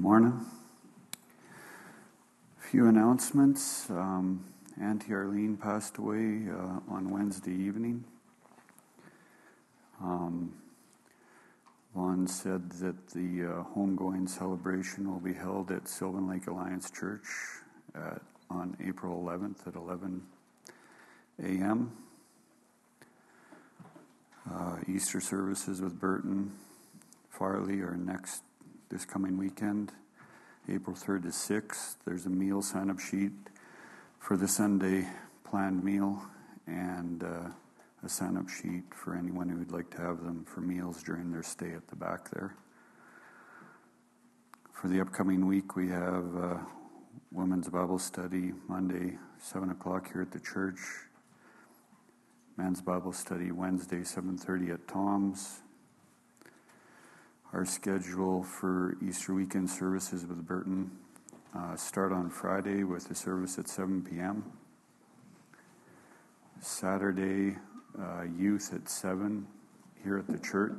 Morning. A few announcements. Auntie Arlene passed away on Wednesday evening. Vaughn said that the homegoing celebration will be held at Sylvan Lake Alliance Church on April 11th at 11 a.m. Easter services with Burton Farley are this coming weekend, April 3rd to 6th. There's a meal sign-up sheet for the Sunday planned meal and a sign-up sheet for anyone who would like to have them for meals during their stay at the back there. For the upcoming week, we have Women's Bible Study Monday, 7 o'clock here at the church. Men's Bible Study Wednesday, 7:30 at Tom's. Our schedule for Easter weekend services with Burton start on Friday with a service at 7 p.m. Saturday, youth at 7 here at the church.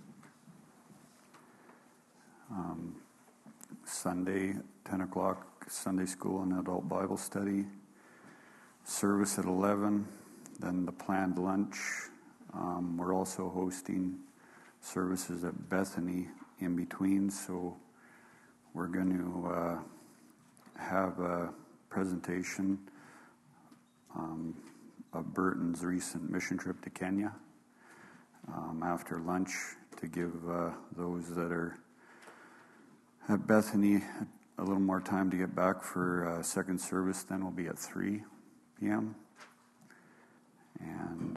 Sunday, 10 o'clock, Sunday school and adult Bible study. Service at 11, then the planned lunch. We're also hosting services at Bethany in between, so we're going to have a presentation of Burton's recent mission trip to Kenya after lunch to give those that are at Bethany a little more time to get back for second service. Then we'll be at 3 p.m. And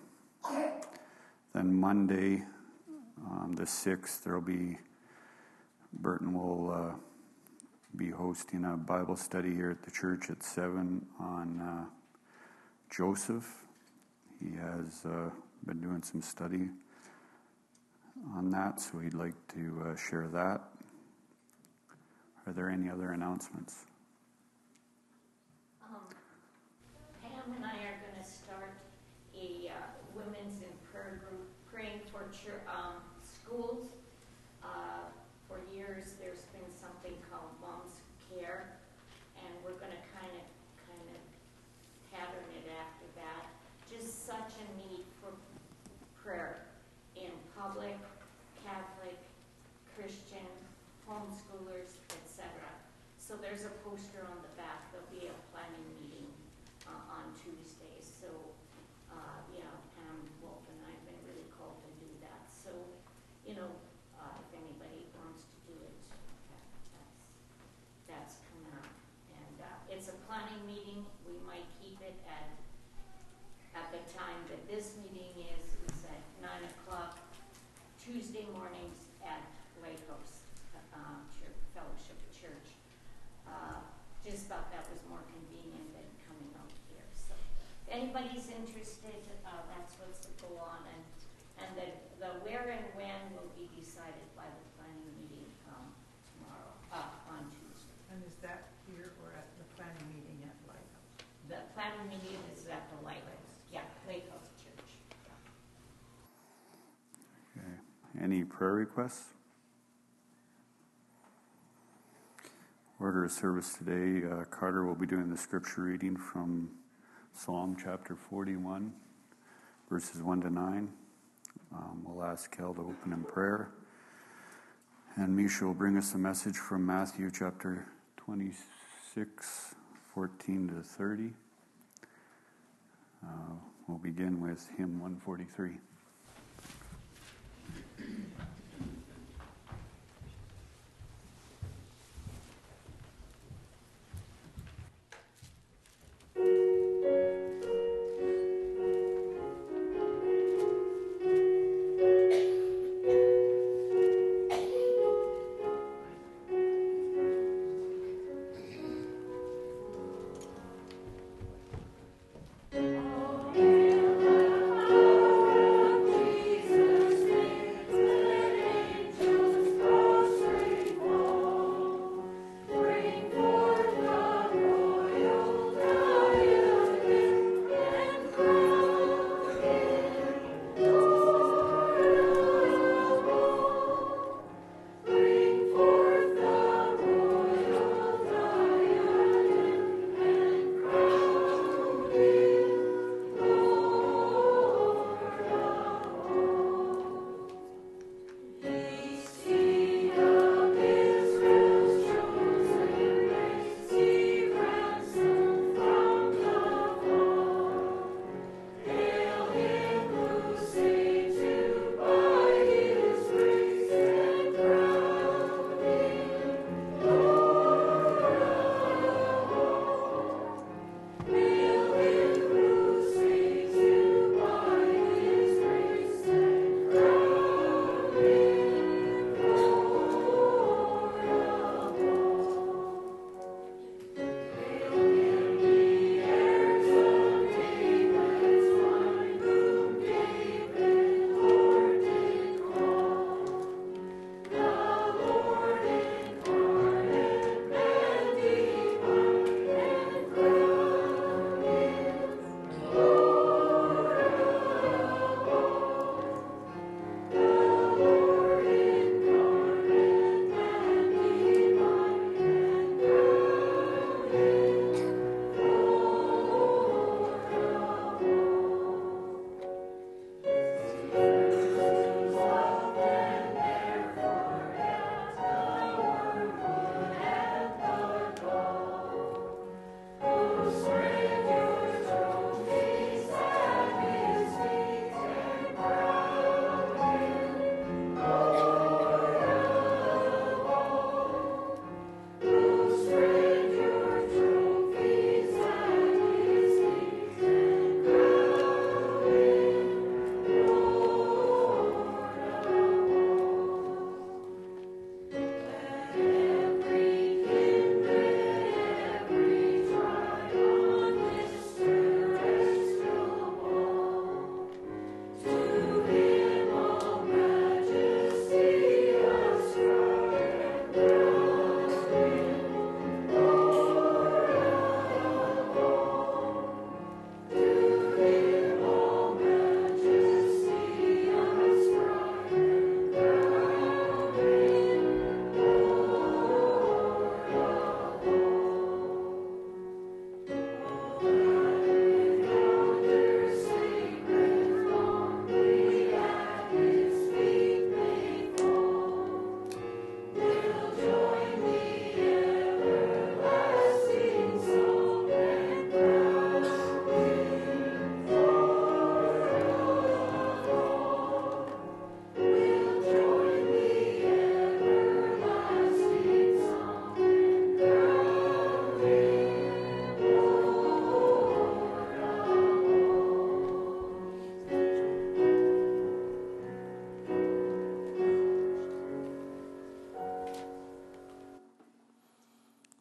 then Monday, the 6th, Burton will be hosting a Bible study here at the church at 7 on Joseph. He has been doing some study on that, so he'd like to share that. Are there any other announcements? Pam and I are going to start a women's in prayer group praying for schools. For years, there's been something called Moms Care, and we're going to kind of pattern it after that. Just such a need for prayer in public, Catholic, Christian, homeschoolers, etc. So there's a poster on the back. There'll be a planning meeting on Tuesday. So, Pam Wolf and I have been really called to do that. So, if anybody wants to do it, that's coming up. And it's a planning meeting. We might keep it at the time that this meeting is at 9 o'clock, Tuesday mornings at Lighthouse Fellowship Church. Just thought that was more convenient than coming out here. So if anybody's interested, that's what's to go on. And the where and when will be decided by the planning meeting tomorrow, on Tuesday. And is that here or at the planning meeting at Lighthouse? The planning meeting is at the Lighthouse. Yeah, Lighthouse Church. Yeah. Okay. Any prayer requests? Order of service today, Carter will be doing the scripture reading from Psalm chapter 41, verses 1 to 9. We'll ask Kel to open in prayer. And Misha will bring us a message from Matthew chapter 26, 14 to 30. We'll begin with hymn 143. Oh,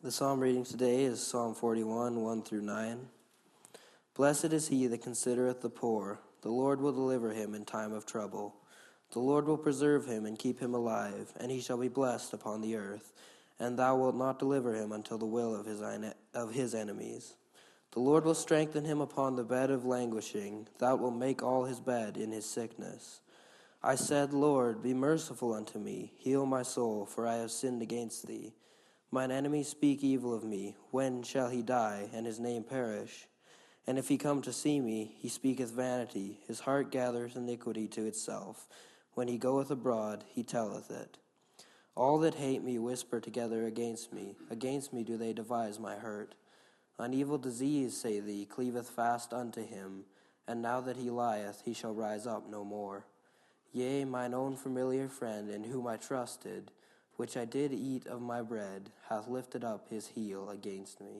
The psalm reading today is Psalm 41, 1 through 9. Blessed is he that considereth the poor. The Lord will deliver him in time of trouble. The Lord will preserve him and keep him alive, and he shall be blessed upon the earth. And thou wilt not deliver him until the will of his enemies. The Lord will strengthen him upon the bed of languishing. Thou wilt make all his bed in his sickness. I said, Lord, be merciful unto me. Heal my soul, for I have sinned against thee. Mine enemies speak evil of me. When shall he die, and his name perish? And if he come to see me, he speaketh vanity. His heart gathereth iniquity to itself. When he goeth abroad, he telleth it. All that hate me whisper together against me. Against me do they devise my hurt. An evil disease, say they, cleaveth fast unto him. And now that he lieth, he shall rise up no more. Yea, mine own familiar friend, in whom I trusted, which I did eat of my bread, hath lifted up his heel against me.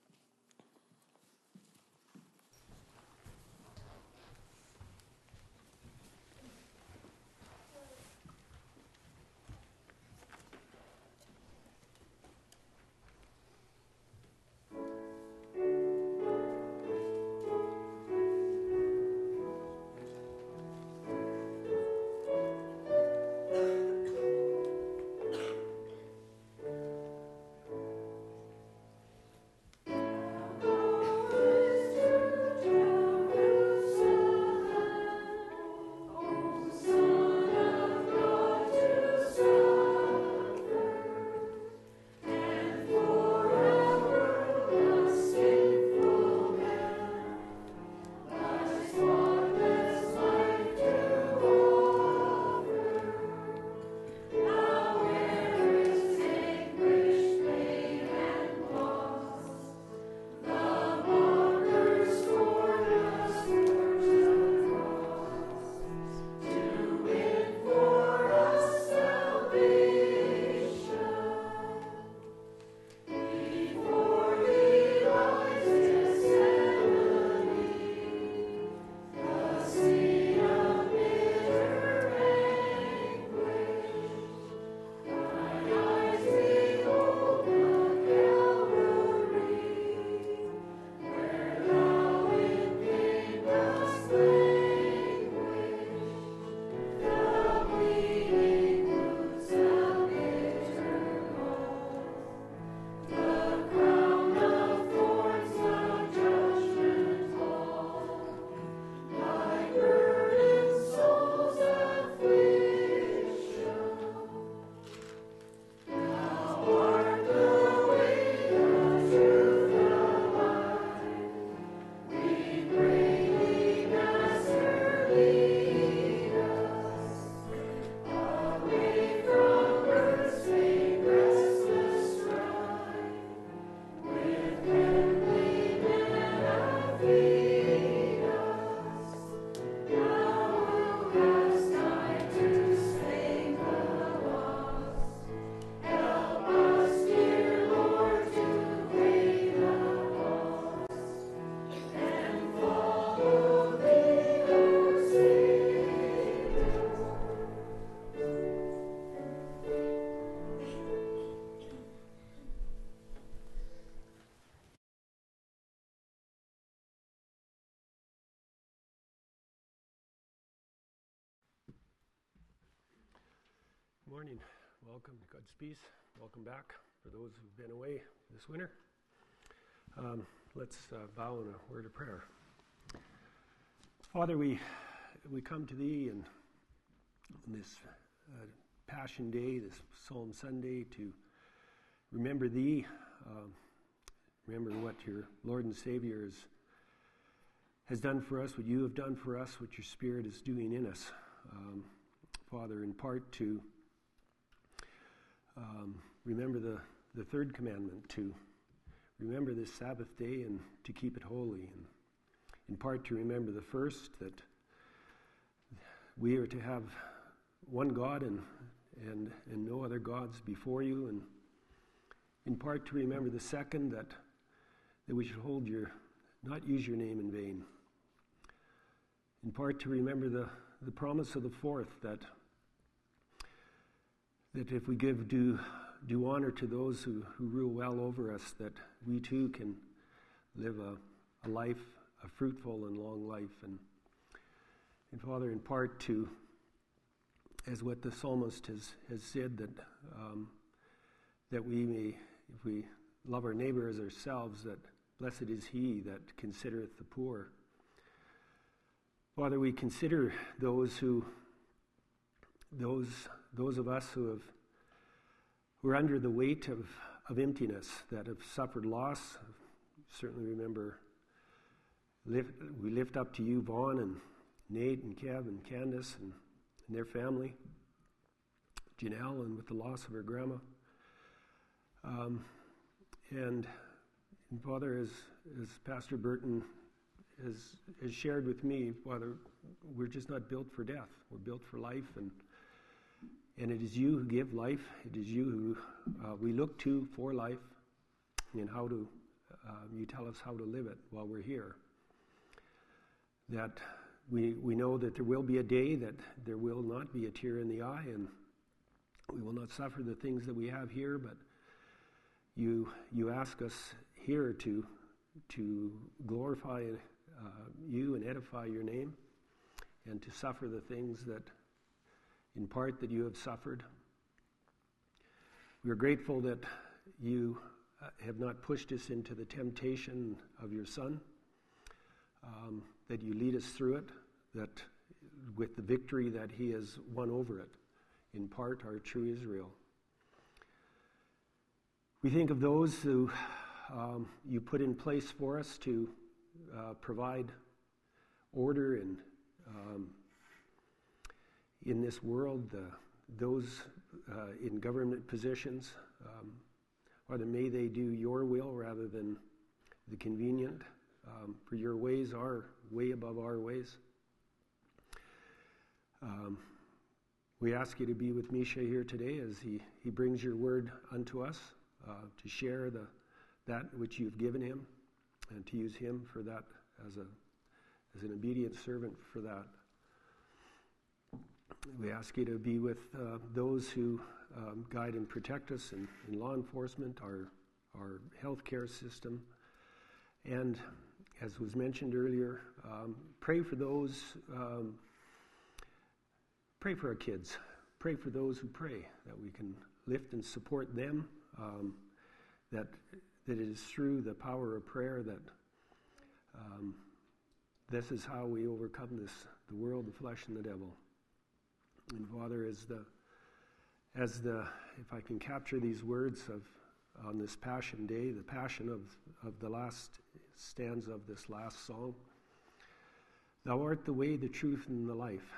Good morning. Welcome to God's Peace. Welcome back for those who've been away this winter. Let's bow in a word of prayer. Father, we come to Thee on this Passion Day, this Psalm Sunday, to remember Thee, remember what your Lord and Savior has done for us, what You have done for us, what Your Spirit is doing in us. Father, in part to remember the third commandment, to remember this Sabbath day and to keep it holy, and in part to remember the first, that we are to have one God and no other gods before You, and in part to remember the second, that we should not use Your name in vain. In part to remember the promise of the fourth, that if we give due do honor to those who rule well over us, that we too can live a life, a fruitful and long life. And Father, in part to, as what the psalmist has said, that we may, if we love our neighbor as ourselves, that blessed is he that considereth the poor. Father, we consider those of us who are under the weight of emptiness, that have suffered loss. Certainly remember, we lift up to you Vaughn and Nate and Kev and Candace and their family, Janelle, and with the loss of her grandma. And Father, as Pastor Burton has shared with me, Father, we're just not built for death. We're built for life, and it is you who give life. It is you who we look to for life, and how to you tell us how to live it while we're here. That we know that there will be a day that there will not be a tear in the eye, and we will not suffer the things that we have here, but you ask us here to glorify you and edify your name, and to suffer the things that, in part, that you have suffered. We are grateful that you have not pushed us into the temptation of your Son, that you lead us through it, that with the victory that he has won over it, in part, our true Israel. We think of those who you put in place for us to provide order and in this world, those in government positions, Father, may they do your will rather than the convenient, for your ways are way above our ways. We ask you to be with Misha here today as he brings your word unto us, to share that which you've given him, and to use him for that as an obedient servant for that. We ask you to be with those who guide and protect us in law enforcement, our healthcare system, and as was mentioned earlier, pray for those, pray for our kids, pray for those who pray, that we can lift and support them, that it is through the power of prayer that this is how we overcome the world, the flesh, and the devil. And Father, as the if I can capture these words on this Passion Day, the passion of the last stanza of this last song, Thou art the way, the truth, and the life.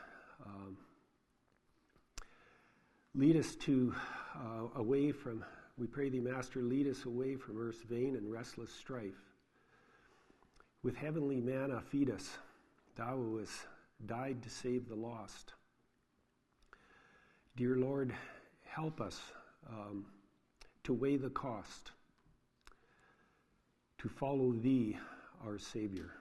Lead us away from, we pray thee, Master, lead us away from earth's vain and restless strife. With heavenly manna feed us, thou who hast died to save the lost. Dear Lord, help us to weigh the cost, to follow thee, our Savior.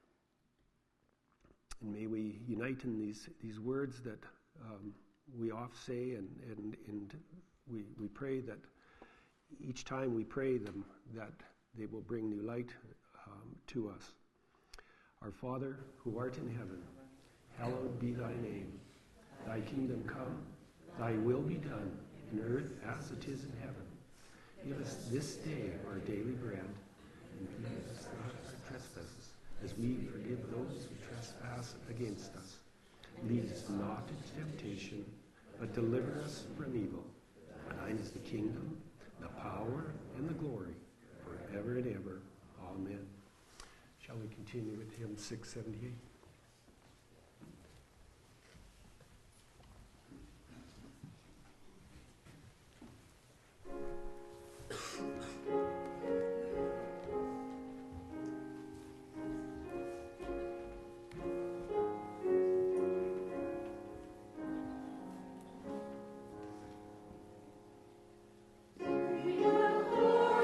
And may we unite in these words that we oft say, and we pray that each time we pray them, that they will bring new light to us. Our Father, who art in heaven, hallowed be thy name. Thy kingdom come, thy will be done, in earth as it is in heaven. Give us this day our daily bread, and forgive us our trespasses, as we forgive those who trespass against us. Lead us not into temptation, but deliver us from evil. Thine is the kingdom, the power, and the glory, forever and ever. Amen. Shall we continue with hymn 678?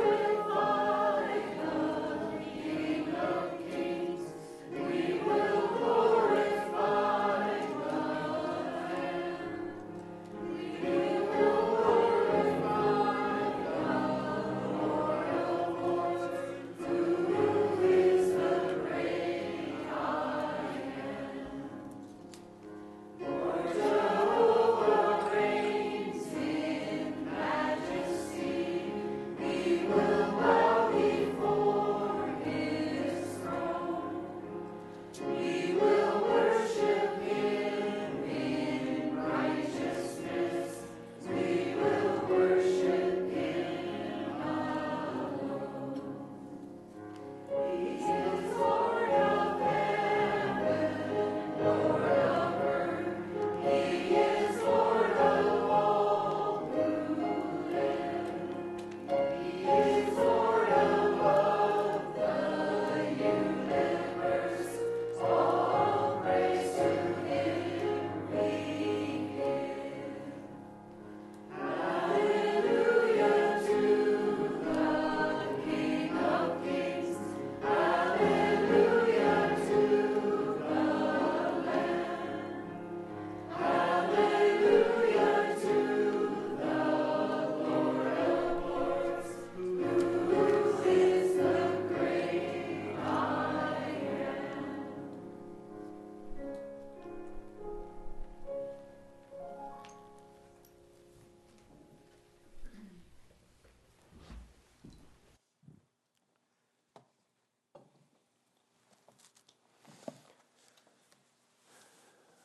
Will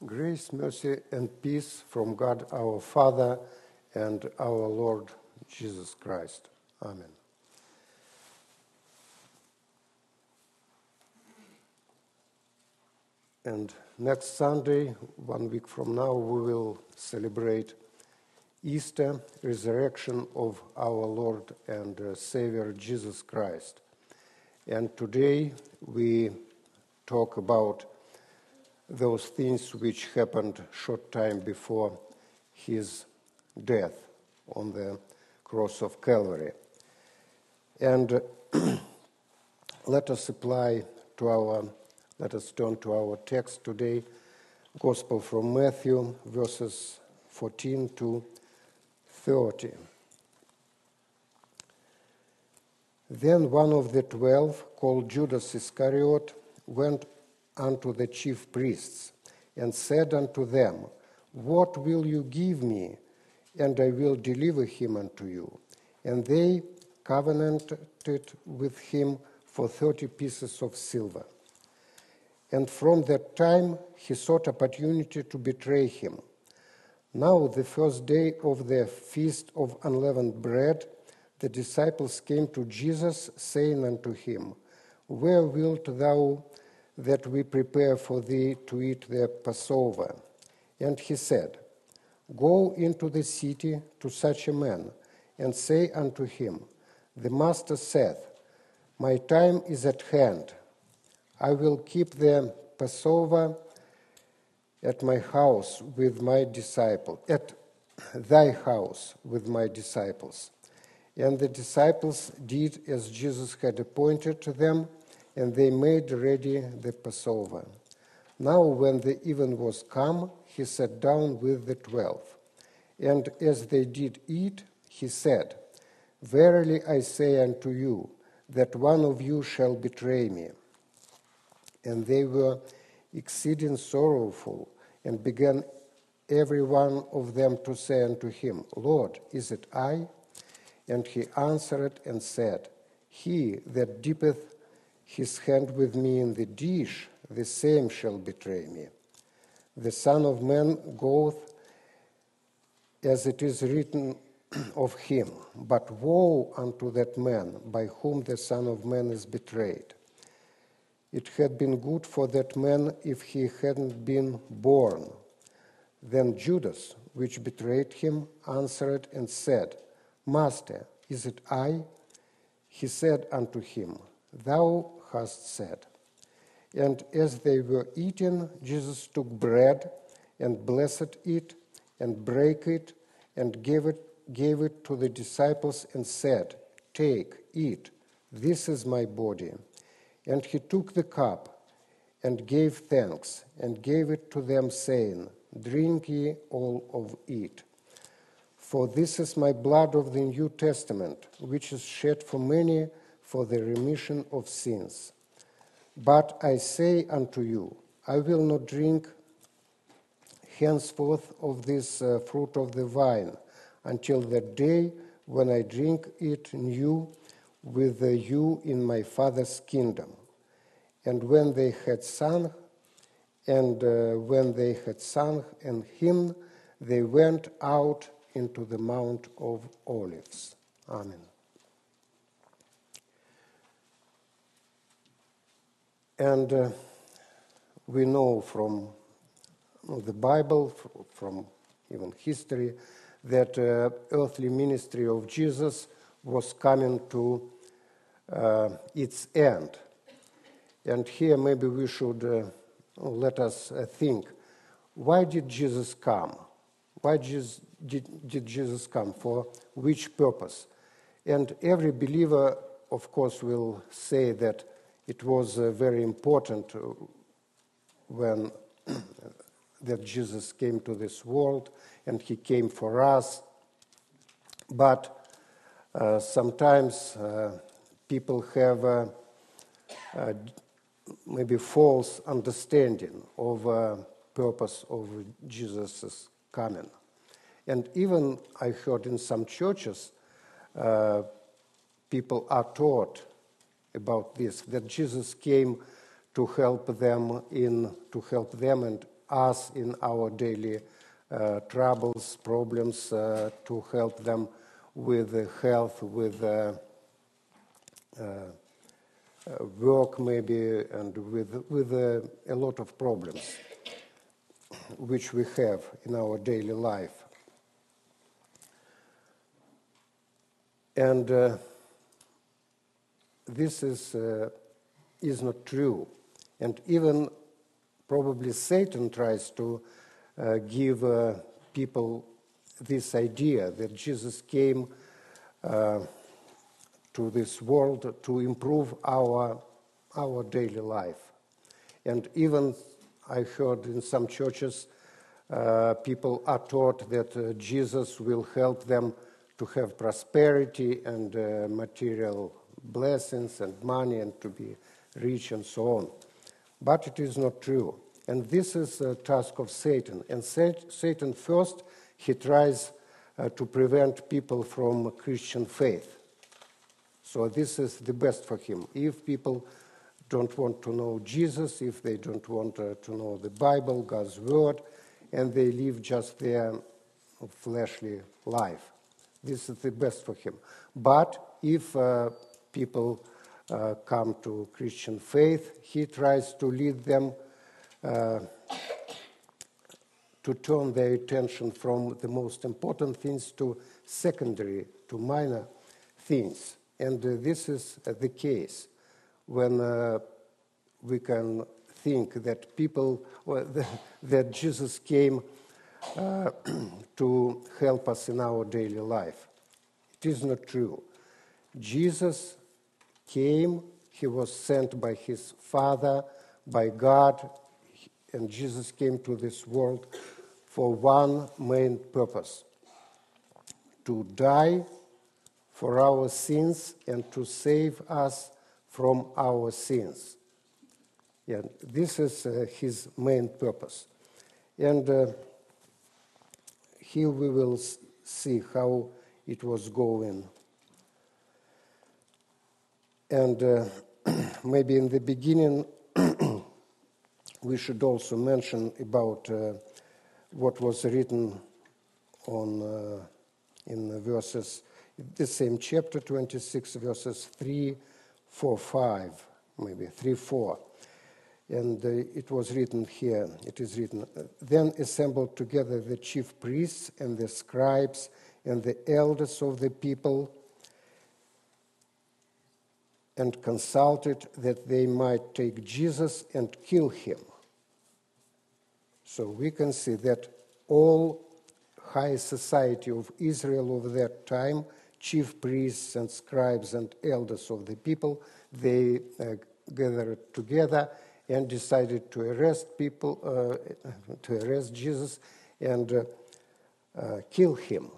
Grace, mercy, and peace from God our Father and our Lord Jesus Christ. Amen. And next Sunday, 1 week from now, we will celebrate Easter, resurrection of our Lord and Savior Jesus Christ. And today we talk about those things which happened short time before his death on the cross of Calvary. And let us turn to our text today, Gospel from Matthew, verses 14 to 30. Then one of the 12, called Judas Iscariot, went unto the chief priests, and said unto them, What will you give me, and I will deliver him unto you? And they covenanted with him for 30 pieces of silver. And from that time he sought opportunity to betray him. Now the first day of the feast of unleavened bread, the disciples came to Jesus, saying unto him, Where wilt thou that we prepare for thee to eat the Passover? And he said, Go into the city to such a man, and say unto him, The Master saith, My time is at hand. I will keep the Passover at my house with my disciples, at thy house with my disciples. And the disciples did as Jesus had appointed to them, and they made ready the Passover. Now when the even was come, he sat down with the 12. And as they did eat, he said, Verily I say unto you, that one of you shall betray me. And they were exceeding sorrowful, and began every one of them to say unto him, Lord, is it I? And he answered and said, He that dippeth his hand with me in the dish, the same shall betray me. The Son of Man goeth as it is written of him, but woe unto that man by whom the Son of Man is betrayed. It had been good for that man if he hadn't been born. Then Judas, which betrayed him, answered and said, Master, is it I? He said unto him, Thou hast said. And as they were eating, Jesus took bread and blessed it and brake it and gave it to the disciples and said, Take, eat, this is my body. And he took the cup and gave thanks and gave it to them, saying, Drink ye all of it. For this is my blood of the New Testament, which is shed for many for the remission of sins. But I say unto you, I will not drink henceforth of this fruit of the vine, until the day when I drink it new with you in my Father's kingdom. And when they had sung, and hymn, they went out into the Mount of Olives. Amen. And we know from the Bible, from even history, that earthly ministry of Jesus was coming to its end. And here maybe we should let us think, why did Jesus come? Why did Jesus come? For which purpose? And every believer, of course, will say that it was very important when that Jesus came to this world and he came for us. But sometimes people have maybe false understanding of purpose of Jesus' coming. And even I heard in some churches, people are taught about this, that Jesus came to help them and us in our daily troubles, problems, to help them with health, with work maybe, and with a lot of problems which we have in our daily life. And this is not true. And even probably Satan tries to give people this idea that Jesus came to this world to improve our daily life. And even I heard in some churches people are taught that Jesus will help them to have prosperity and material blessings and money and to be rich and so on. But it is not true. And this is a task of Satan. And Satan first, he tries to prevent people from Christian faith. So this is the best for him. If people don't want to know Jesus, if they don't want to know the Bible, God's Word, and they live just their fleshly life, this is the best for him. But if people come to Christian faith, he tries to lead them to turn their attention from the most important things to secondary, to minor things. And this is the case when we can think that people, that Jesus came to help us in our daily life. It is not true. Jesus came, he was sent by his Father, by God, and Jesus came to this world for one main purpose: to die for our sins and to save us from our sins. Yeah, this is his main purpose. And here we will see how it was going. And maybe in the beginning we should also mention about what was written on in verses, the same chapter 26, verses 3, 4, 5, maybe 3, 4. And it was written here, it is written, "Then assembled together the chief priests and the scribes and the elders of the people, and consulted that they might take Jesus and kill him." So we can see that all high society of Israel of that time, chief priests and scribes and elders of the people, they gathered together and decided to arrest Jesus and kill him.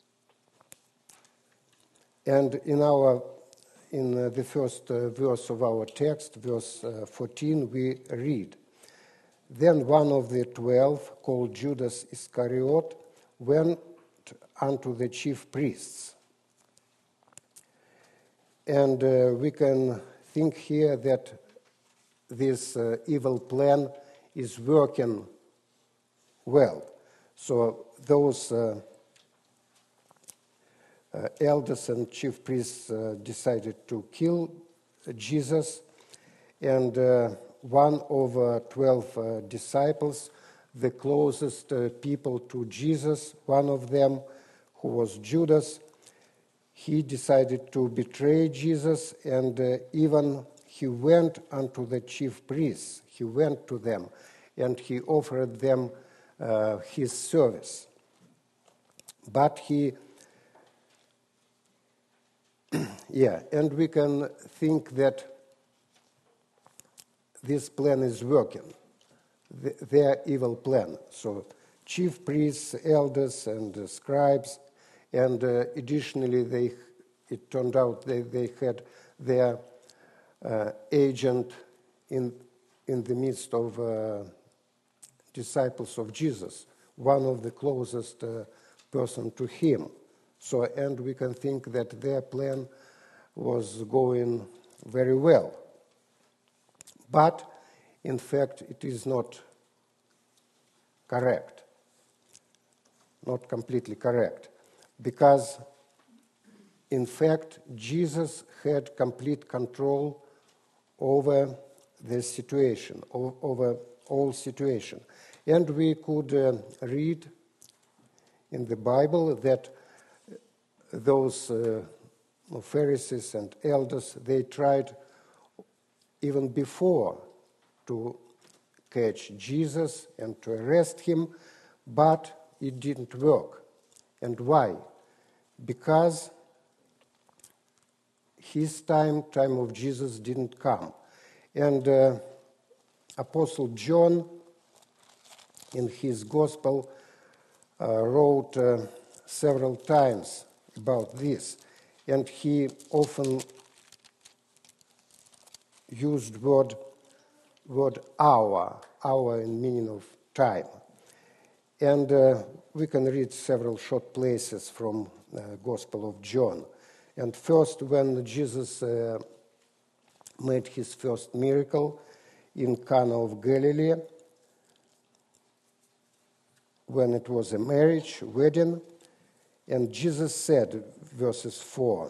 And in the first verse of our text, verse 14, we read, "Then one of the 12, called Judas Iscariot, went unto the chief priests." And we can think here that this evil plan is working well. So those elders and chief priests decided to kill Jesus, and one of 12 disciples, the closest people to Jesus, one of them, who was Judas, he decided to betray Jesus, and even he went unto the chief priests. He went to them, and he offered them his service. But and we can think that this plan is working, their evil plan. So chief priests, elders, and scribes, and additionally, it turned out they had their agent in the midst of disciples of Jesus, one of the closest person to him. So, and we can think that their plan was going very well. But, in fact, it is not correct. Not completely correct. Because, in fact, Jesus had complete control over the situation, over all situation. And we could read in the Bible that those Pharisees and elders, they tried even before to catch Jesus and to arrest him, but it didn't work. And why? Because his time of Jesus didn't come. And Apostle John, in his gospel, wrote several times about this, and he often used word hour in meaning of time. And we can read several short places from Gospel of John. And first, when Jesus made his first miracle in Cana of Galilee, when it was a marriage, wedding, and Jesus said, verses 4,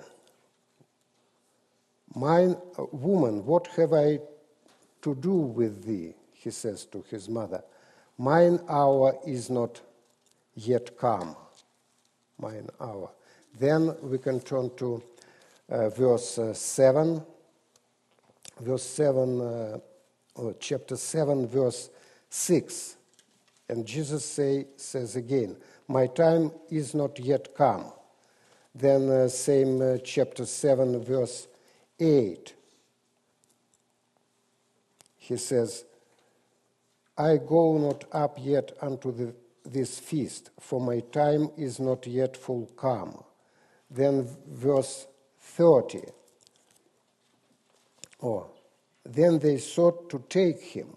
"Woman, what have I to do with thee?" He says to his mother. "Mine hour is not yet come." Mine hour. Then we can turn to verse 7. Verse 7, chapter 7, verse 6. And Jesus says again, "My time is not yet come." Then same chapter 7, verse 8. He says, "I go not up yet unto this feast, for my time is not yet full come." Then verse 30. Then they sought to take him.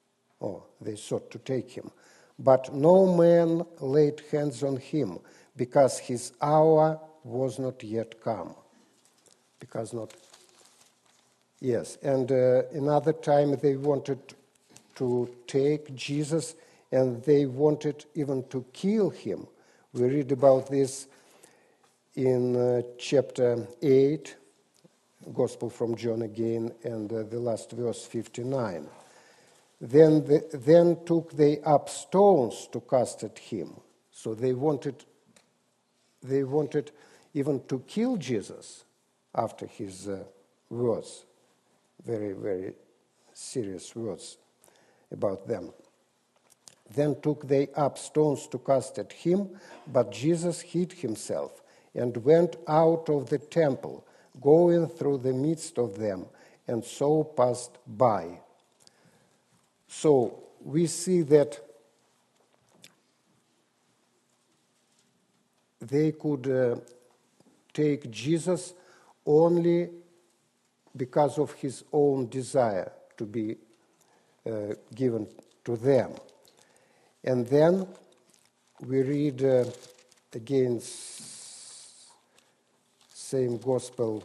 But no man laid hands on him, because his hour was not yet come. Yes, and another time they wanted to take Jesus, and they wanted even to kill him. We read about this in chapter 8, Gospel from John again, and the last verse, 59. Then took they up stones to cast at him. So they wanted even to kill Jesus after his words, very, very serious words about them. Then took they up stones to cast at him, but Jesus hid himself and went out of the temple, going through the midst of them, and so passed by. So we see that they could take Jesus only because of his own desire to be given to them. And then we read again same gospel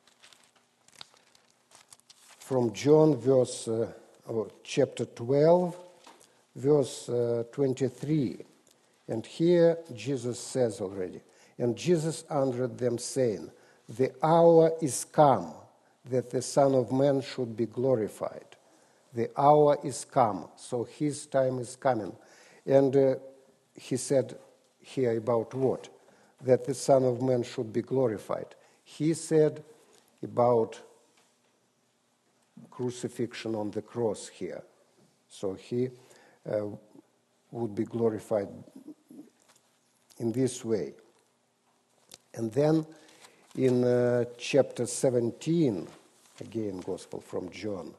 from John, chapter 12, verse 23. And here Jesus says already, "And Jesus answered them, saying, The hour is come that the Son of Man should be glorified." The hour is come, so his time is coming. And he said here about what? That the Son of Man should be glorified. He said about crucifixion on the cross here. So he would be glorified in this way. And then in chapter 17, again, Gospel from John.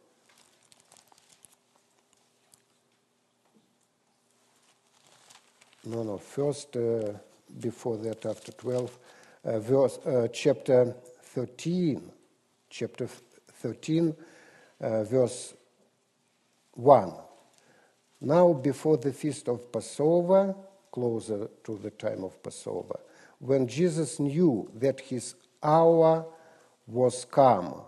First, before that, after 12, chapter 13, verse 1. Now before the feast of Passover, closer to the time of Passover, when Jesus knew that his hour was come,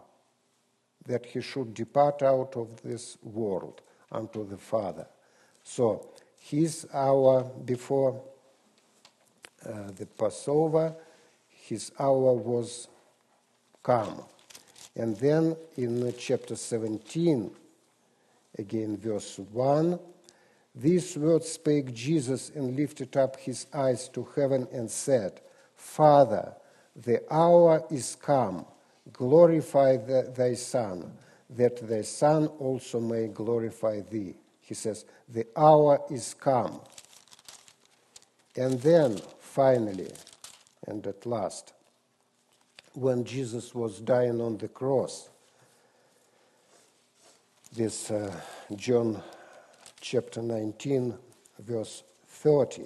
that he should depart out of this world unto the Father. So his hour before the Passover, his hour was come. And then in chapter 17, again verse 1, these words spake Jesus and lifted up his eyes to heaven and said, Father, the hour is come, glorify thy Son, that thy Son also may glorify thee. He says, the hour is come. And then, finally, and at last, when Jesus was dying on the cross, this John chapter 19, verse 30,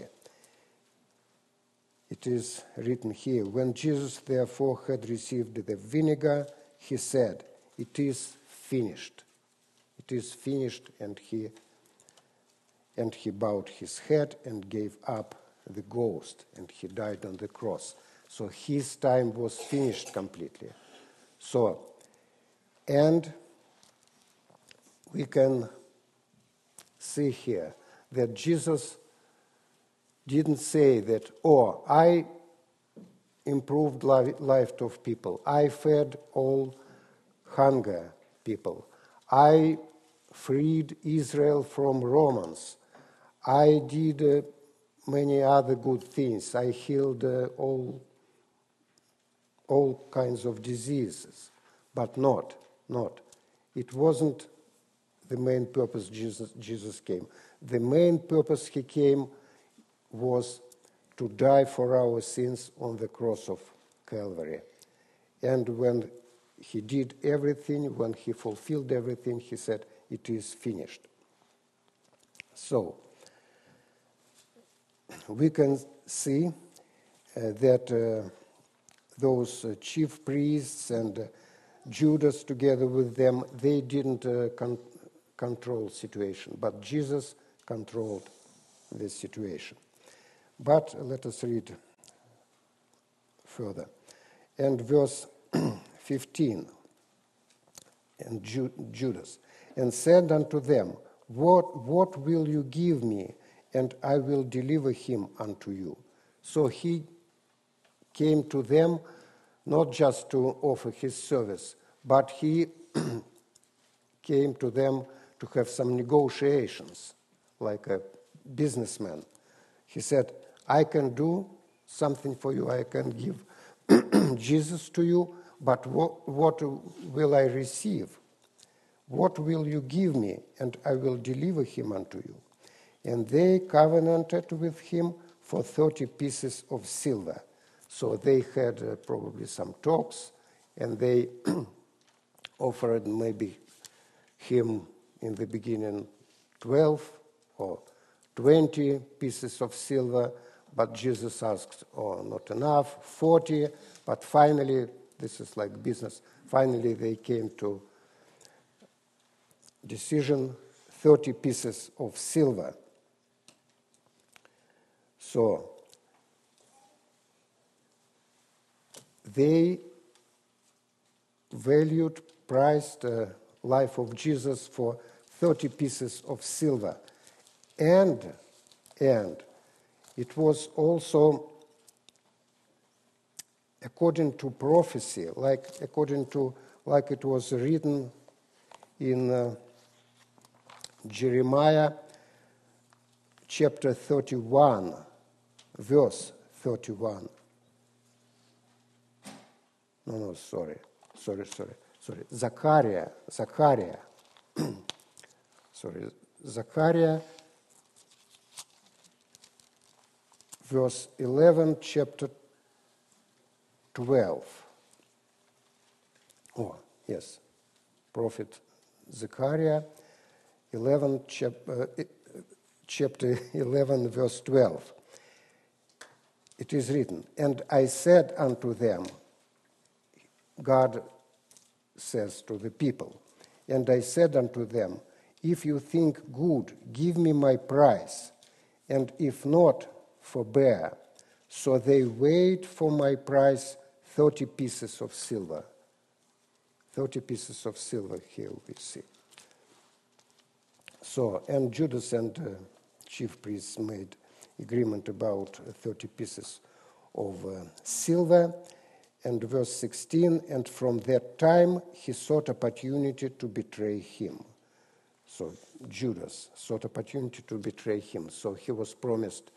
it is written here, when Jesus therefore had received the vinegar, he said, it is finished. It is finished, and he bowed his head and gave up the ghost, and he died on the cross. So his time was finished completely. So, and we can see here that Jesus didn't say that, oh, I improved life of people. I fed all hunger people. I freed Israel from Romans. I did many other good things. I healed all kinds of diseases, but not. It wasn't the main purpose Jesus came. The main purpose he came was to die for our sins on the cross of Calvary. And when he did everything, when he fulfilled everything, he said, it is finished. So, we can see that those chief priests and Judas together with them, they didn't control situation, but Jesus controlled this situation. But let us read further. And verse 15, and Judas, and said unto them, What will you give me, and I will deliver him unto you? So he came to them not just to offer his service, but he came to them to have some negotiations, like a businessman. He said, I can do something for you, I can give Jesus to you, but what will I receive? What will you give me, and I will deliver him unto you? And they covenanted with him for 30 pieces of silver. So they had probably some talks, and they offered maybe him in the beginning 12 or 20 pieces of silver, but Jesus asked, oh, not enough, 40, but finally, this is like business, finally they came to decision, 30 pieces of silver. So, they valued, priced the life of Jesus for 30 pieces of silver. And it was also according to prophecy, like it was written in Jeremiah chapter 31, verse 31. Sorry. Zechariah. Zechariah, verse 11, chapter 12. Oh, yes. Prophet Zechariah, chapter 11, verse 12. It is written, and I said unto them, God says to the people, and I said unto them, if you think good, give me my price, and if not, forbear. So they weighed for my price 30 pieces of silver. 30 pieces of silver here we see. So, and Judas and chief priests made agreement about 30 pieces of silver. And verse 16, and from that time he sought opportunity to betray him. So Judas sought opportunity to betray him. So he was promised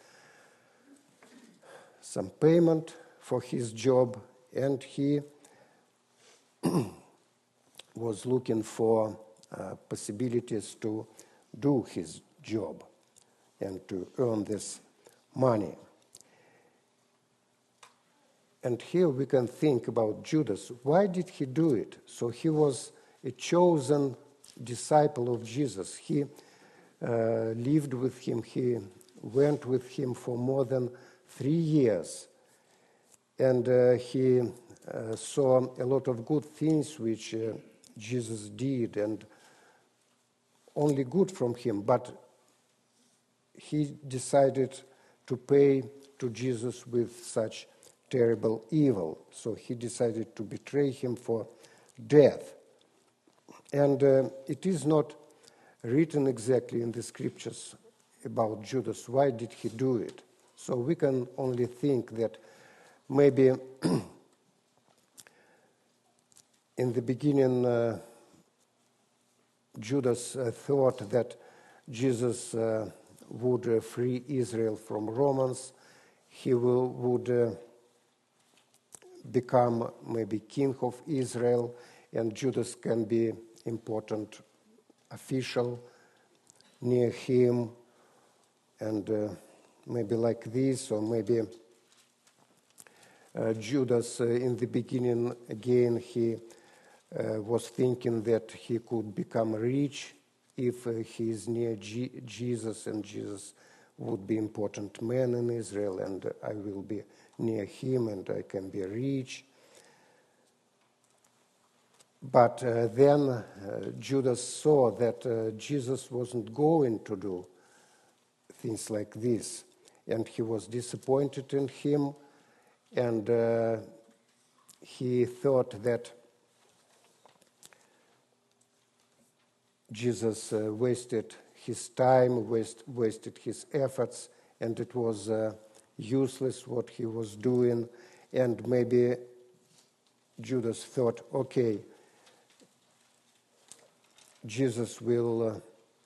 some payment for his job, and he was looking for possibilities to do his job and to earn this money. And here we can think about Judas. Why did he do it? So he was a chosen disciple of Jesus. He lived with him. He went with him for more than 3 years. And he saw a lot of good things which Jesus did, and only good from him. But he decided to pay to Jesus with such terrible evil. So he decided to betray him for death. And it is not written exactly in the scriptures about Judas. Why did he do it? So we can only think that maybe in the beginning Judas thought that Jesus would free Israel from Romans. He would become maybe king of Israel, and Judas can be important official near him, and maybe like this, or maybe Judas in the beginning again he was thinking that he could become rich if he is near Jesus, and Jesus would be important man in Israel, and I will be near him and I can be rich. But then Judas saw that Jesus wasn't going to do things like this, and he was disappointed in him, and he thought that Jesus wasted his time, wasted his efforts, and it was useless what he was doing. And maybe Judas thought, okay, Jesus will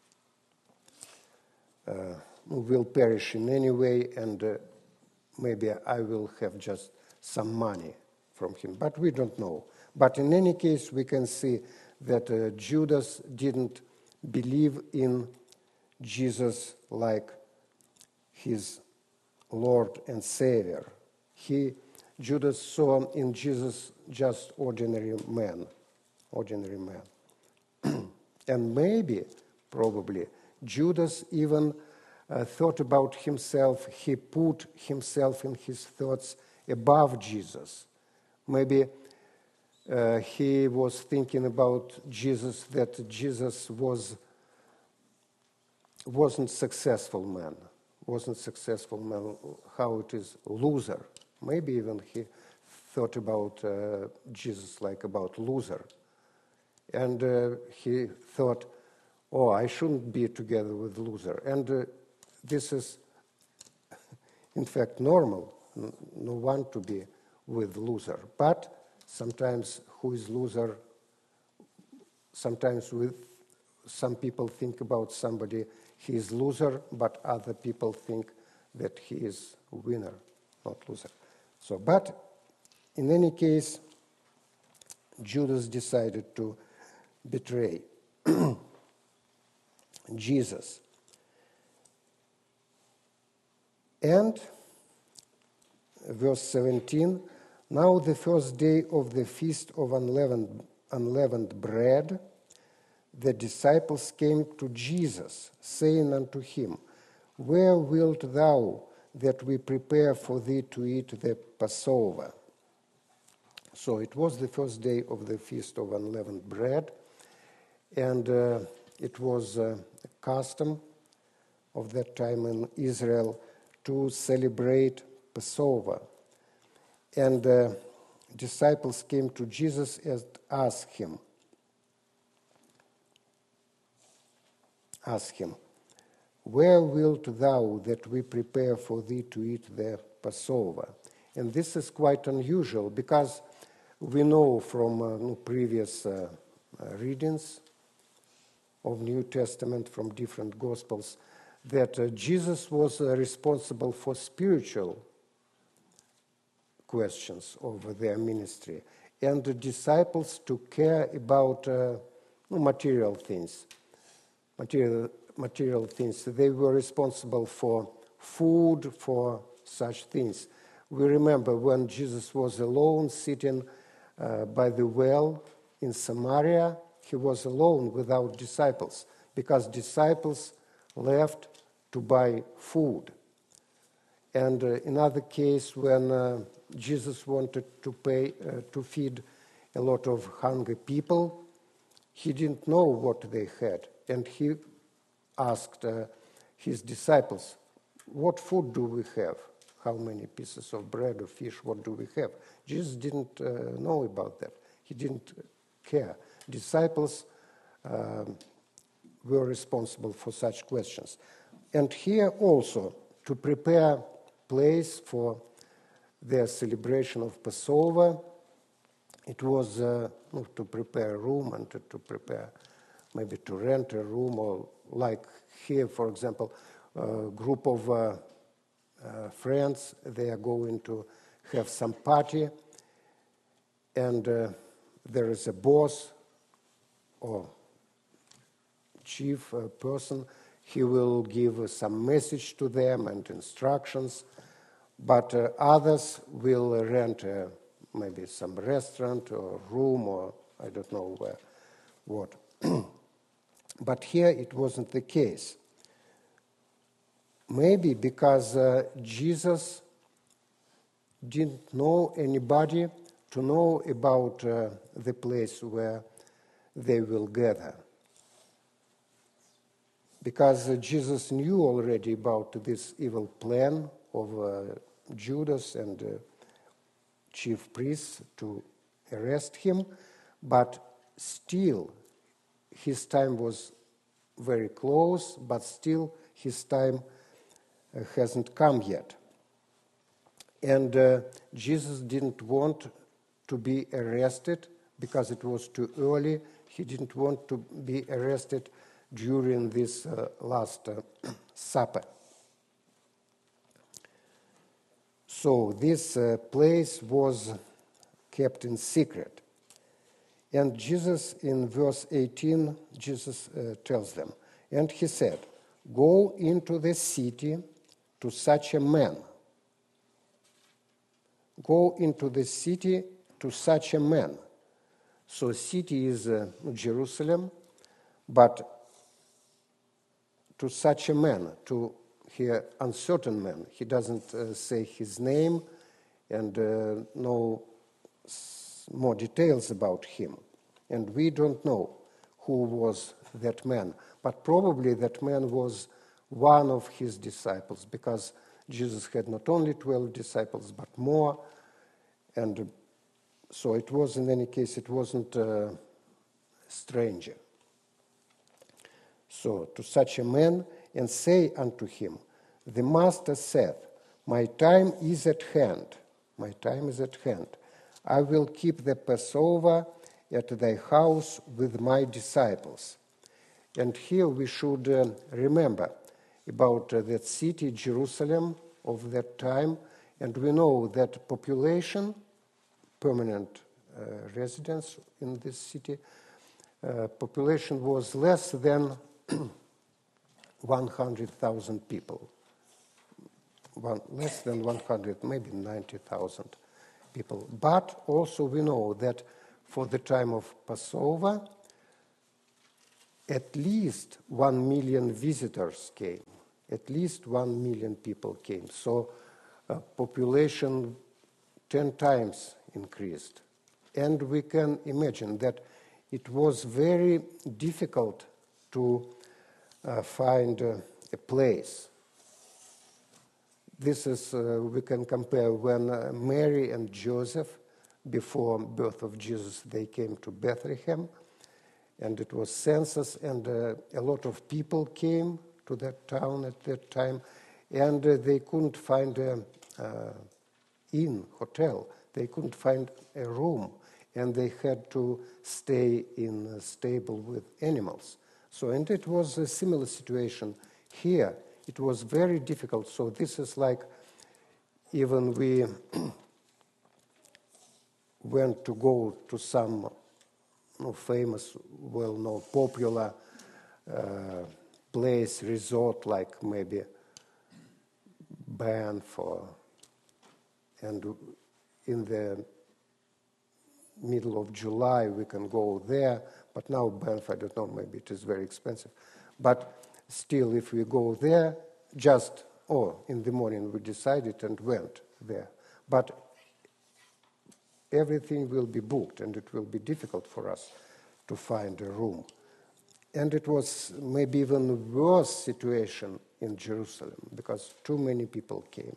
perish in any way, and maybe I will have just some money from him. But we don't know. But in any case, we can see that Judas didn't believe in Jesus like his Lord and Savior. Judas saw in Jesus just ordinary man. And maybe, probably, Judas even thought about himself. He put himself in his thoughts above Jesus. Maybe he was thinking about Jesus, that Jesus wasn't successful man, how it is loser. Maybe even he thought about Jesus like about loser. And he thought, oh, I shouldn't be together with loser. And this is, in fact, normal. No one to be with loser. But sometimes who is loser? Sometimes some people think about somebody, he is loser, but other people think that he is winner, not loser. So, but in any case, Judas decided to betray Jesus. And verse 17, now the first day of the feast of unleavened bread, the disciples came to Jesus, saying unto him, where wilt thou that we prepare for thee to eat the Passover? So it was the first day of the feast of unleavened bread, and it was a custom of that time in Israel to celebrate Passover. And disciples came to Jesus and asked him, where wilt thou that we prepare for thee to eat the Passover? And this is quite unusual because we know from previous readings of New Testament from different Gospels that Jesus was responsible for spiritual questions of their ministry, and the disciples took care about material things. Material things. They were responsible for food, for such things. We remember when Jesus was alone sitting by the well in Samaria, he was alone without disciples because disciples left to buy food. And another case when Jesus wanted to feed a lot of hungry people, he didn't know what they had. And he asked his disciples, what food do we have? How many pieces of bread or fish, what do we have? Jesus didn't know about that. He didn't care. Disciples were responsible for such questions. And here also, to prepare place for their celebration of Passover, it was to prepare a room and to prepare, maybe to rent a room, or like here, for example, a group of friends, they are going to have some party, and there is a boss or chief person. He will give some message to them and instructions, but others will rent maybe some restaurant or room, or I don't know what. But here it wasn't the case. Maybe because Jesus didn't know anybody to know about the place where they will gather. Because Jesus knew already about this evil plan of Judas and chief priests to arrest him, but still his time was very close, but still his time hasn't come yet. And Jesus didn't want to be arrested because it was too early. He didn't want to be arrested during this last supper. So this place was kept in secret. And Jesus, in verse 18, Jesus tells them, and he said, go into the city to such a man. Go into the city to such a man. So city is Jerusalem, but to such a man, to here uncertain man. He doesn't say his name and no more details about him. And we don't know who was that man. But probably that man was one of his disciples, because Jesus had not only 12 disciples, but more. And so it was, in any case, it wasn't a stranger. So to such a man, and say unto him, the master said, my time is at hand. My time is at hand. I will keep the Passover at thy house with my disciples. And here we should remember about that city, Jerusalem, of that time. And we know that population, permanent residents in this city, population was less than 100,000 people. Less than 100, maybe 90,000 people. But also we know that for the time of Passover, at least 1 million visitors came. At least 1 million people came. So population 10 times increased. And we can imagine that it was very difficult to find a place. This is, we can compare when Mary and Joseph, before birth of Jesus, they came to Bethlehem, and it was census, and a lot of people came to that town at that time, and they couldn't find an inn, hotel. They couldn't find a room, and they had to stay in a stable with animals. So, and it was a similar situation here. It was very difficult. So this is like, even we went to go to some famous, well-known, popular place, resort, like maybe Banff, and in the middle of July we can go there, but now Banff, I don't know, maybe it is very expensive. But still, if we go there, just, in the morning we decided and went there. But everything will be booked, and it will be difficult for us to find a room. And it was maybe even worse situation in Jerusalem, because too many people came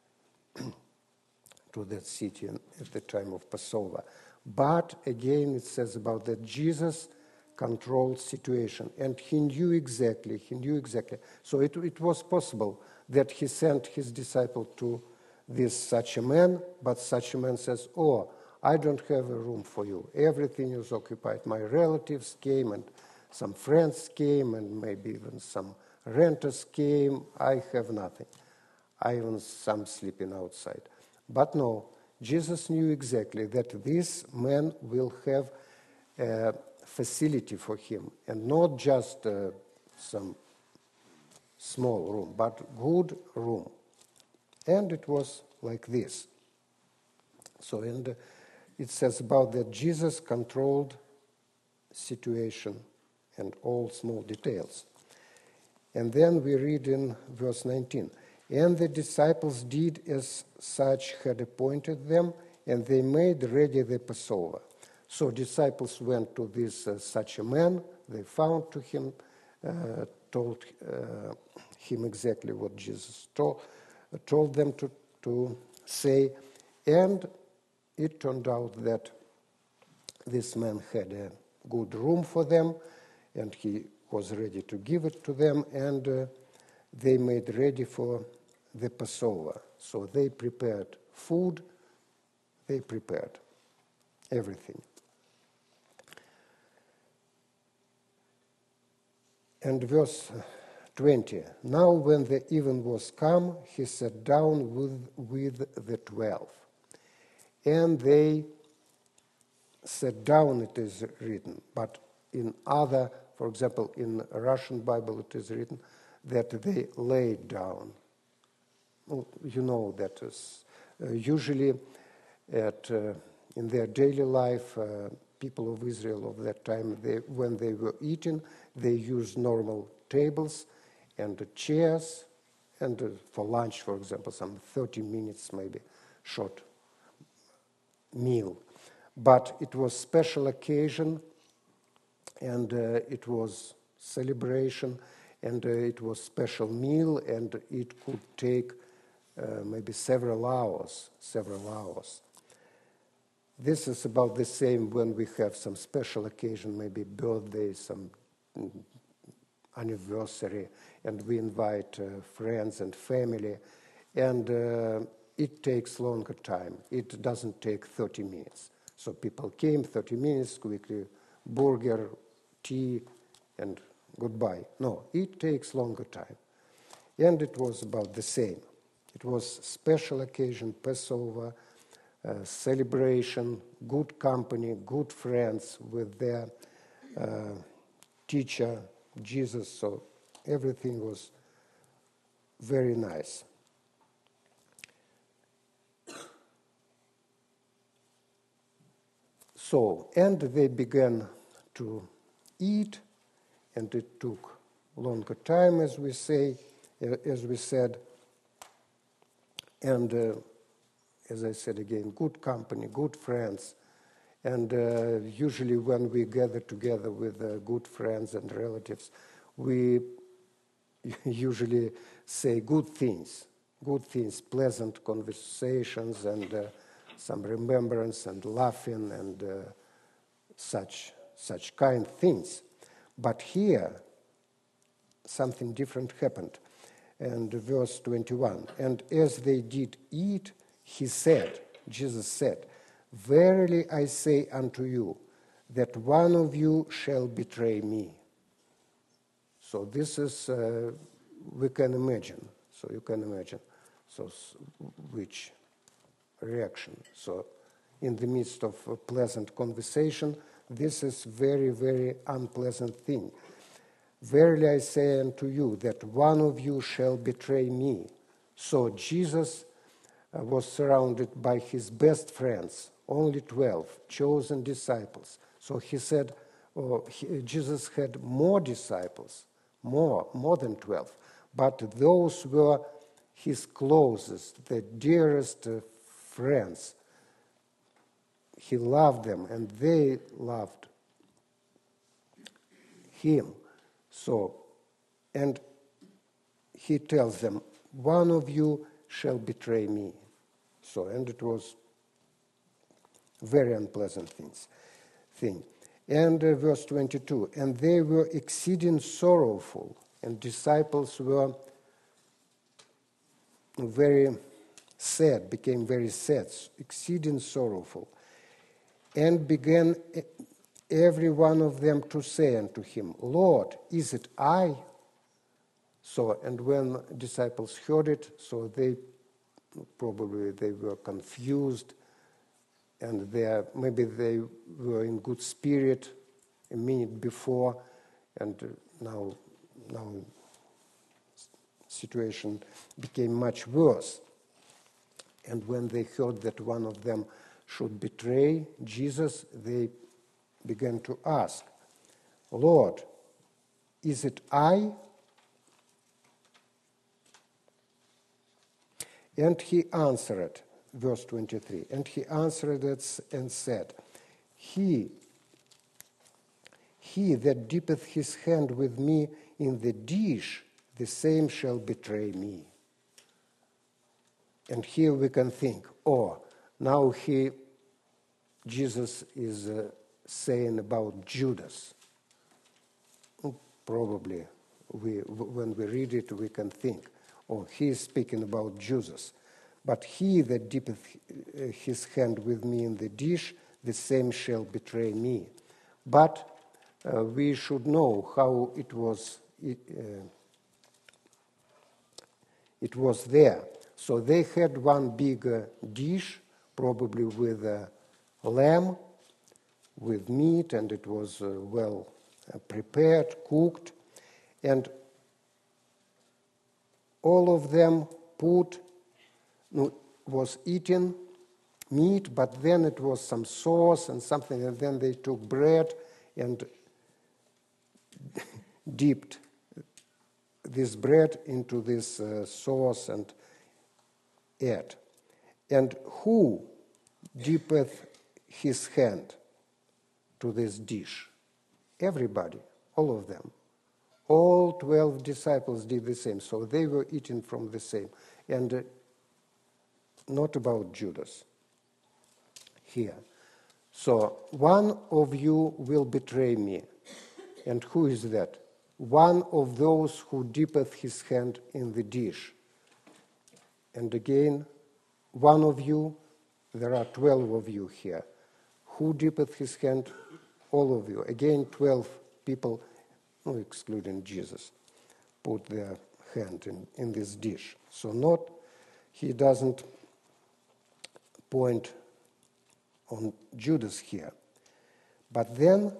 to that city at the time of Passover. But again, it says about that Jesus controlled situation, and he knew exactly. So it was possible that he sent his disciple to such a man, but such a man says, I don't have a room for you. Everything is occupied. My relatives came, and some friends came, and maybe even some renters came. I have nothing. I'm sleeping outside. But no, Jesus knew exactly that this man will have a facility for him, and not just some small room, but good room. And it was like this. So, and it says about that Jesus controlled situation and all small details. And then we read in verse 19, and the disciples did as such had appointed them, and they made ready the Passover. So disciples went to this such a man, they found to him, told him exactly what Jesus told them to say, and it turned out that this man had a good room for them, and he was ready to give it to them, and they made ready for the Passover. So they prepared food, they prepared everything. And verse 20, now when the even was come, he sat down with the 12. And they sat down, it is written, but in other, for example, in a Russian Bible, it is written that they laid down. Well, you know that is usually in their daily life, people of Israel of that time, when they were eating, they used normal tables and chairs, and for lunch, for example, some 30 minutes, maybe short meal. But it was special occasion, and it was celebration, and it was special meal, and it could take maybe several hours. This is about the same when we have some special occasion, maybe birthday, some anniversary, and we invite friends and family, and it takes longer time. It doesn't take 30 minutes. So people came, 30 minutes, quickly, burger, tea, and goodbye. No, it takes longer time. And it was about the same. It was special occasion, Passover, celebration, good company, good friends with their teacher, Jesus. So everything was very nice. So, and they began to eat, and it took longer time, as we said, and as I said again, good company, good friends, and usually when we gather together with good friends and relatives, we usually say good things, pleasant conversations, and some remembrance and laughing and such kind things. But here, something different happened. And verse 21, and as they did eat, Jesus said, verily I say unto you, that one of you shall betray me. So this is, we can imagine. So you can imagine. So which reaction? So in the midst of a pleasant conversation, this is very, very unpleasant thing. Verily I say unto you, that one of you shall betray me. So Jesus was surrounded by his best friends, only 12, chosen disciples. So he said, Jesus had more disciples, more than 12. But those were his closest, the dearest friends. He loved them, and they loved him. So, and he tells them, one of you shall betray me. So, and it was very unpleasant thing. And verse 22, and they were exceeding sorrowful, and disciples were very sad, became very sad, exceeding sorrowful, and began every one of them to say unto him, Lord, is it I? So, and when disciples heard it, so they were confused, and maybe they were in good spirit a minute before, and now situation became much worse. And when they heard that one of them should betray Jesus, they began to ask, Lord, is it I? And he answered, verse 23, and he answered and said, He that dippeth his hand with me in the dish, the same shall betray me. And here we can think, now Jesus is saying about Judas. Probably, when we read it, we can think, he is speaking about Judas. But he that dippeth his hand with me in the dish, the same shall betray me. But we should know how it was there. So they had one big dish, probably with lamb, with meat, and it was well prepared, cooked, and all of them was eating meat, but then it was some sauce and something, and then they took bread and dipped this bread into this sauce and ate. And who dippeth his hand to this dish? Everybody, all of them. All 12 disciples did the same, so they were eating from the same. And not about Judas here. So one of you will betray me. And who is that? One of those who dippeth his hand in the dish. And again, one of you, there are 12 of you here. Who dippeth his hand? All of you. Again, 12 people, excluding Jesus, put their hand in this dish. So he doesn't point on Judas here. But then,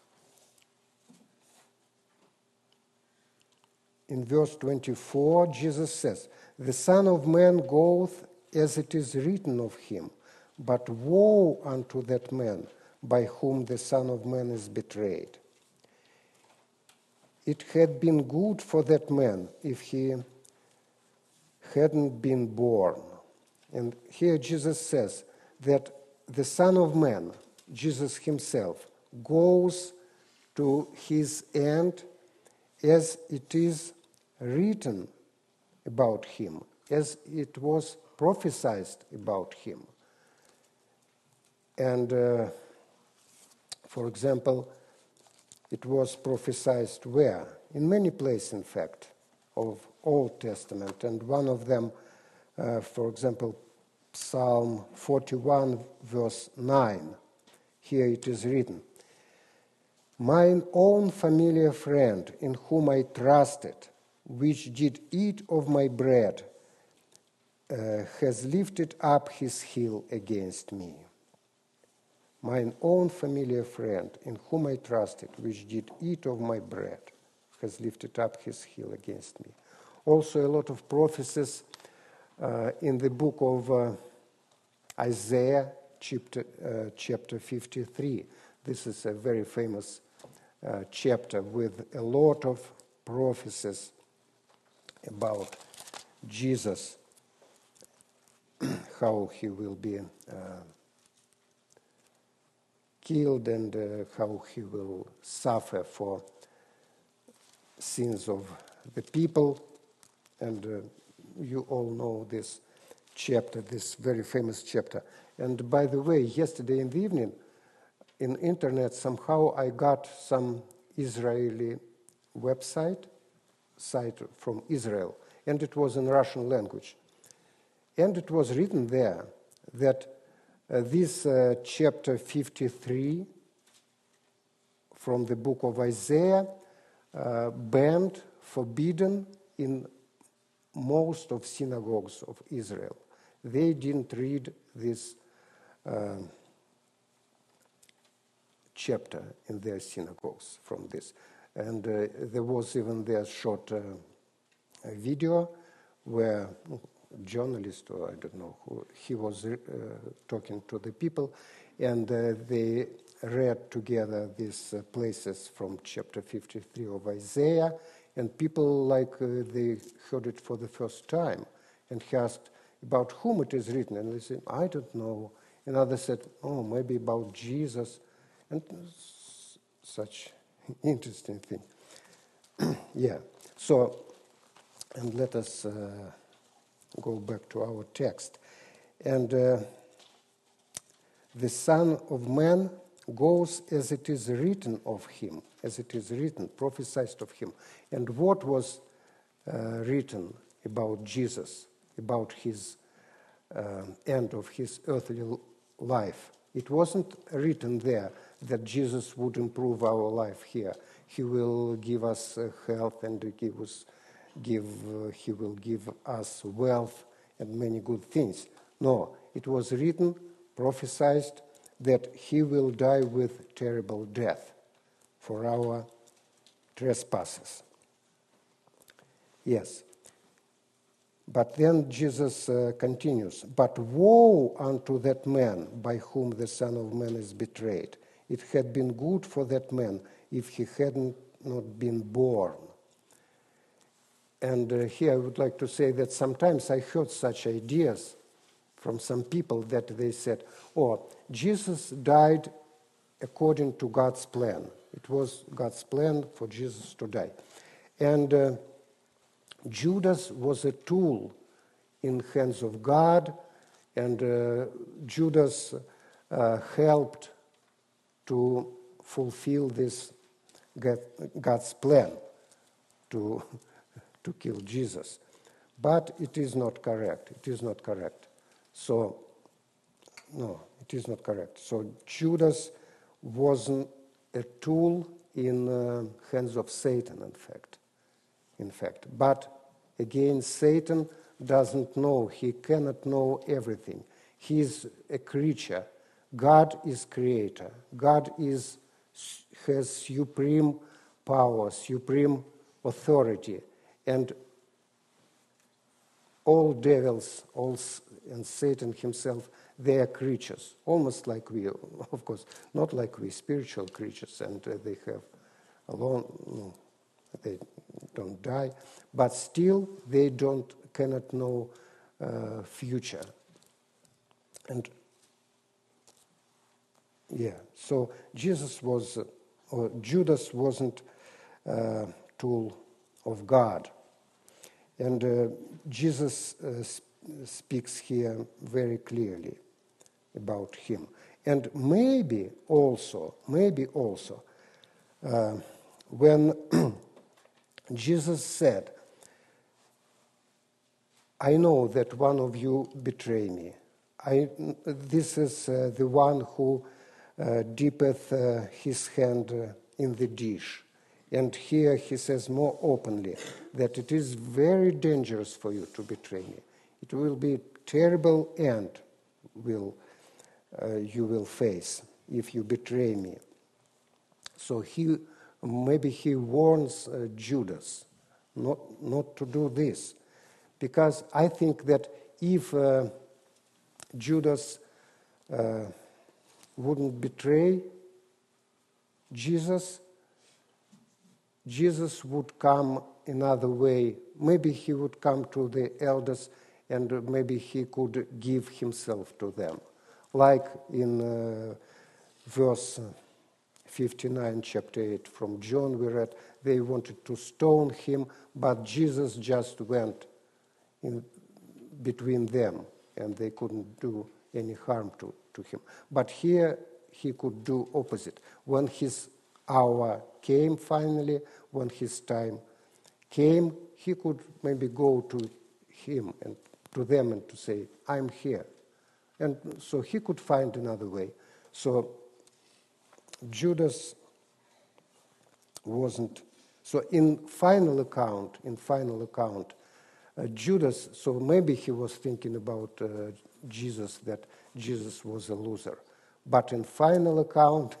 in verse 24, Jesus says, the Son of Man goeth as it is written of him, but woe unto that man by whom the Son of Man is betrayed. It had been good for that man if he hadn't been born. And here Jesus says that the Son of Man, Jesus himself, goes to his end as it is written about him, as it was prophesied about him. And, for example, it was prophesied where? in many places, in fact, of Old Testament. And one of them, for example, Psalm 41, verse 9. Here it is written, "Mine own familiar friend, in whom I trusted, which did eat of my bread, has lifted up his heel against me." Mine own familiar friend, in whom I trusted, which did eat of my bread, has lifted up his heel against me. Also, a lot of prophecies in the book of Isaiah, chapter 53. This is a very famous chapter with a lot of prophecies about Jesus, how he will be killed and how he will suffer for sins of the people. And you all know this chapter, this very famous chapter. And by the way, yesterday in the evening, in internet, somehow I got some Israeli site from Israel, and it was in Russian language. And it was written there that this chapter 53 from the book of Isaiah banned, forbidden in most of synagogues of Israel. They didn't read this chapter in their synagogues from this. And there was even their short video where a journalist, or I don't know who, he was talking to the people, and they read together these places from chapter 53 of Isaiah, and people they heard it for the first time, and he asked about whom it is written, and they said, I don't know. And others said, oh, maybe about Jesus, and such interesting thing. Yeah, so, and let us go back to our text. And the Son of Man goes as it is written of him, as it is written, prophesied of him. And what was written about Jesus, about his end of his earthly life? It wasn't written there that Jesus would improve our life here. He will give us health, and he will give us wealth and many good things. No, it was written, prophesied, that he will die with terrible death for our trespasses. Yes. But then Jesus continues, "But woe unto that man by whom the Son of Man is betrayed. It had been good for that man if he hadn't not been born." And here I would like to say that sometimes I heard such ideas from some people that they said, oh, Jesus died according to God's plan. It was God's plan for Jesus to die. And Judas was a tool in hands of God, and Judas helped to fulfill this God's plan to kill Jesus. But it is not correct. It is not correct. So, no, it is not correct. So Judas wasn't a tool in hands of Satan, in fact. But again, Satan doesn't know. He cannot know everything. He is a creature. God is creator. God has supreme power, supreme authority. And all devils, and Satan himself, they are creatures, almost like we, of course, not like we, spiritual creatures, and they have they don't die, but still they cannot know future. And yeah, so Judas wasn't a tool of God. And Jesus speaks here very clearly about him. And maybe also, when Jesus said, I know that one of you betray me. This is the one who dippeth his hand in the dish. And here he says more openly that it is very dangerous for you to betray me. It will be a terrible end you will face if you betray me. So maybe he warns Judas not to do this. Because I think that if Judas wouldn't betray Jesus, Jesus would come another way. Maybe he would come to the elders and maybe he could give himself to them. Like in verse 59, chapter 8 from John, we read, they wanted to stone him, but Jesus just went in between them, and they couldn't do any harm to him. But here he could do opposite. When his hour came finally, when his time came, he could maybe go to him and to them and to say, I'm here. And so he could find another way. So Judas wasn't. So in final account, Judas, so maybe he was thinking about Jesus, that Jesus was a loser. But in final account,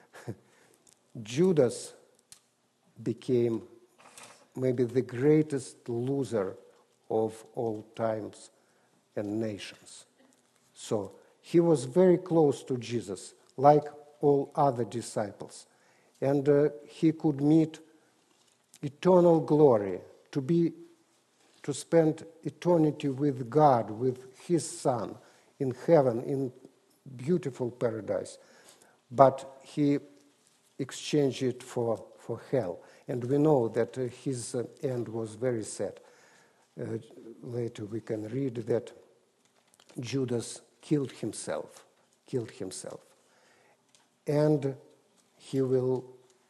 Judas became maybe the greatest loser of all times and nations. So he was very close to Jesus, like all other disciples. And he could meet eternal glory, to spend eternity with God, with his Son, in heaven, in beautiful paradise. But he exchanged it for hell. And we know that his end was very sad. Later we can read that Judas killed himself. And he went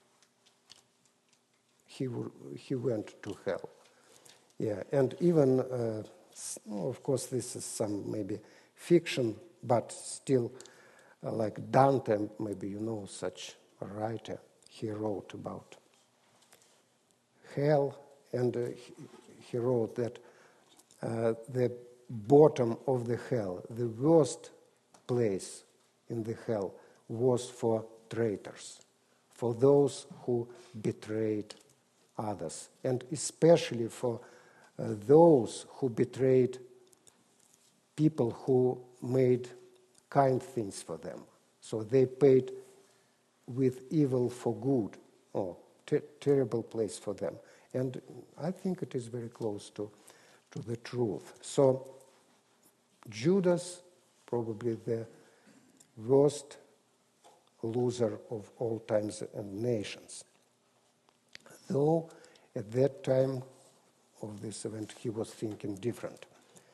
to hell. Yeah, and even, of course, this is some maybe fiction, but still, like Dante, maybe you know such a writer, he wrote about hell, and he wrote that the bottom of the hell, the worst place in the hell, was for traitors, for those who betrayed others, and especially for those who betrayed people who made kind things for them. So they paid with evil for good. Oh, terrible place for them. And I think it is very close to the truth. So Judas, probably the worst loser of all times and nations. Though at that time of this event he was thinking different.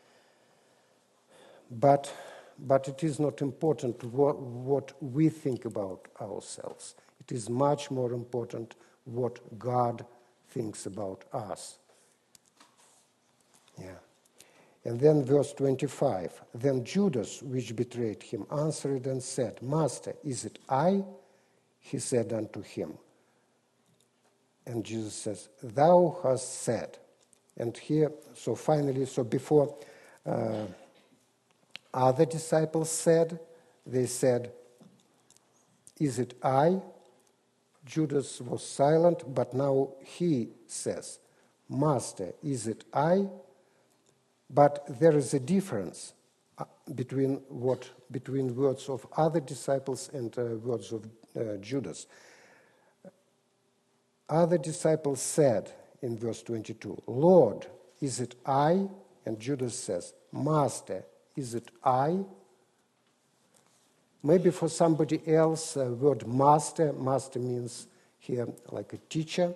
But it is not important what we think about ourselves. It is much more important what God thinks about us. Yeah. And then verse 25, then Judas, which betrayed him, answered and said, Master, is it I? He said unto him. And Jesus says, thou hast said. And here, so finally, so before other disciples said, they said, is it I? Judas was silent, but now he says, Master, is it I? But there is a difference between words of other disciples and words of Judas. Other disciples said in verse 22, Lord, is it I? And Judas says, Master, is it I? Maybe for somebody else, word master means here like a teacher.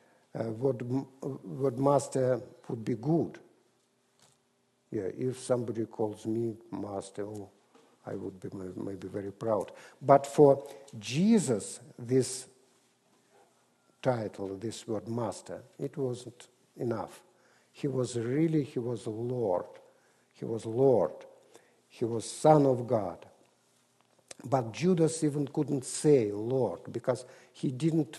Word master would be good. Yeah, if somebody calls me master, I would be maybe very proud. But for Jesus, this title, this word master. It wasn't enough. He was Lord. He was Lord. He was Son of God. But Judas even couldn't say Lord because he didn't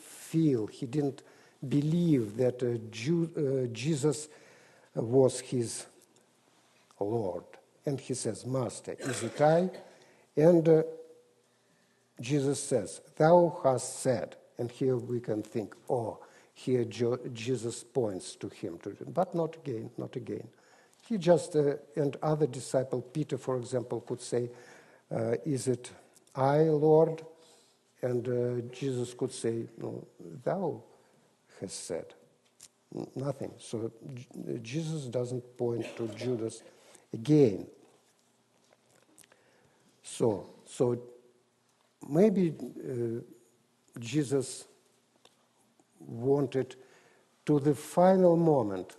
believe that Jesus was his Lord. And he says, Master, is it I? And Jesus says, thou hast said. And here we can think, here Jesus points to him. But not again, not again. He just, and other disciple, Peter, for example, could say, is it I, Lord? And Jesus could say, no, thou hast said. Nothing. So Jesus doesn't point to Judas again. So maybe Jesus wanted to the final moment,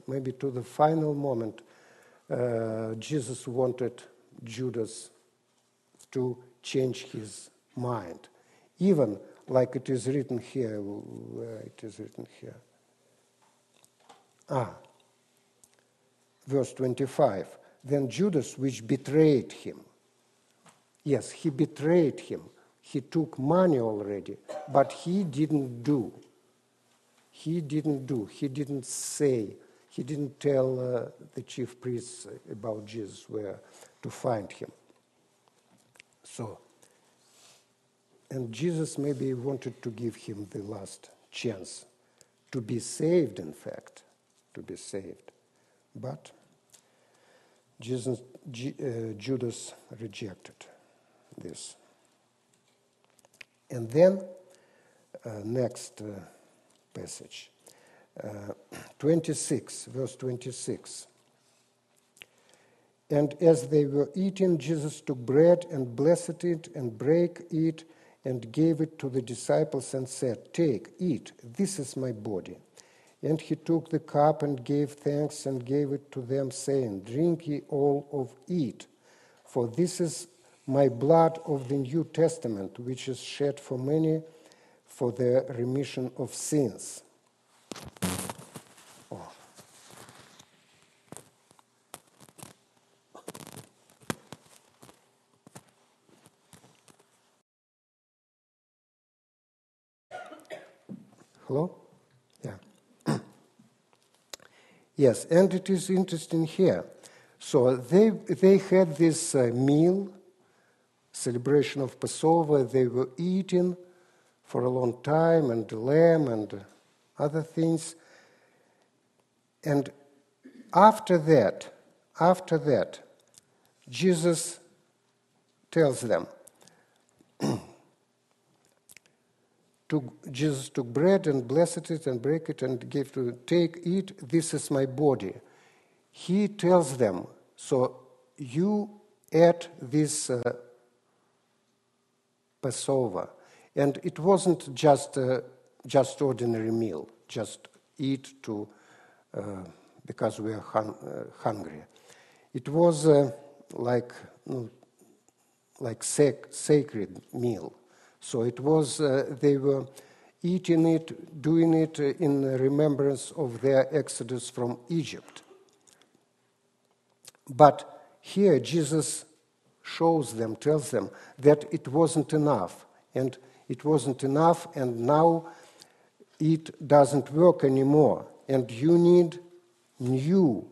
Jesus wanted Judas to change his mind. Even like it is written here, where it is written here. Verse 25. Then Judas, which betrayed him. Yes, he betrayed him. He took money already, but he didn't do. He didn't say. He didn't tell the chief priests about Jesus where to find him. So, and Jesus maybe wanted to give him the last chance to be saved, in fact, to be saved. But Judas rejected this. And then, next passage, 26, verse 26. And as they were eating, Jesus took bread and blessed it and brake it and gave it to the disciples and said, take, eat, this is my body. And he took the cup and gave thanks and gave it to them, saying, drink ye all of it, for this is my blood of the New Testament, which is shed for many for the remission of sins. Hello? Yeah. Yes, and it is interesting here. So they had this meal, celebration of Passover. They were eating for a long time, and the lamb and other things. And after that, Jesus tells them, Jesus took bread and blessed it and brake it and gave to them, take, eat, this is my body. He tells them, so you ate this Passover. And it wasn't just ordinary meal, just eat to because we are hungry. It was like sacred meal. So it was, they were eating it, doing it in remembrance of their exodus from Egypt. But here Jesus shows them, tells them that it wasn't enough. And it wasn't enough, and now it doesn't work anymore. And you need new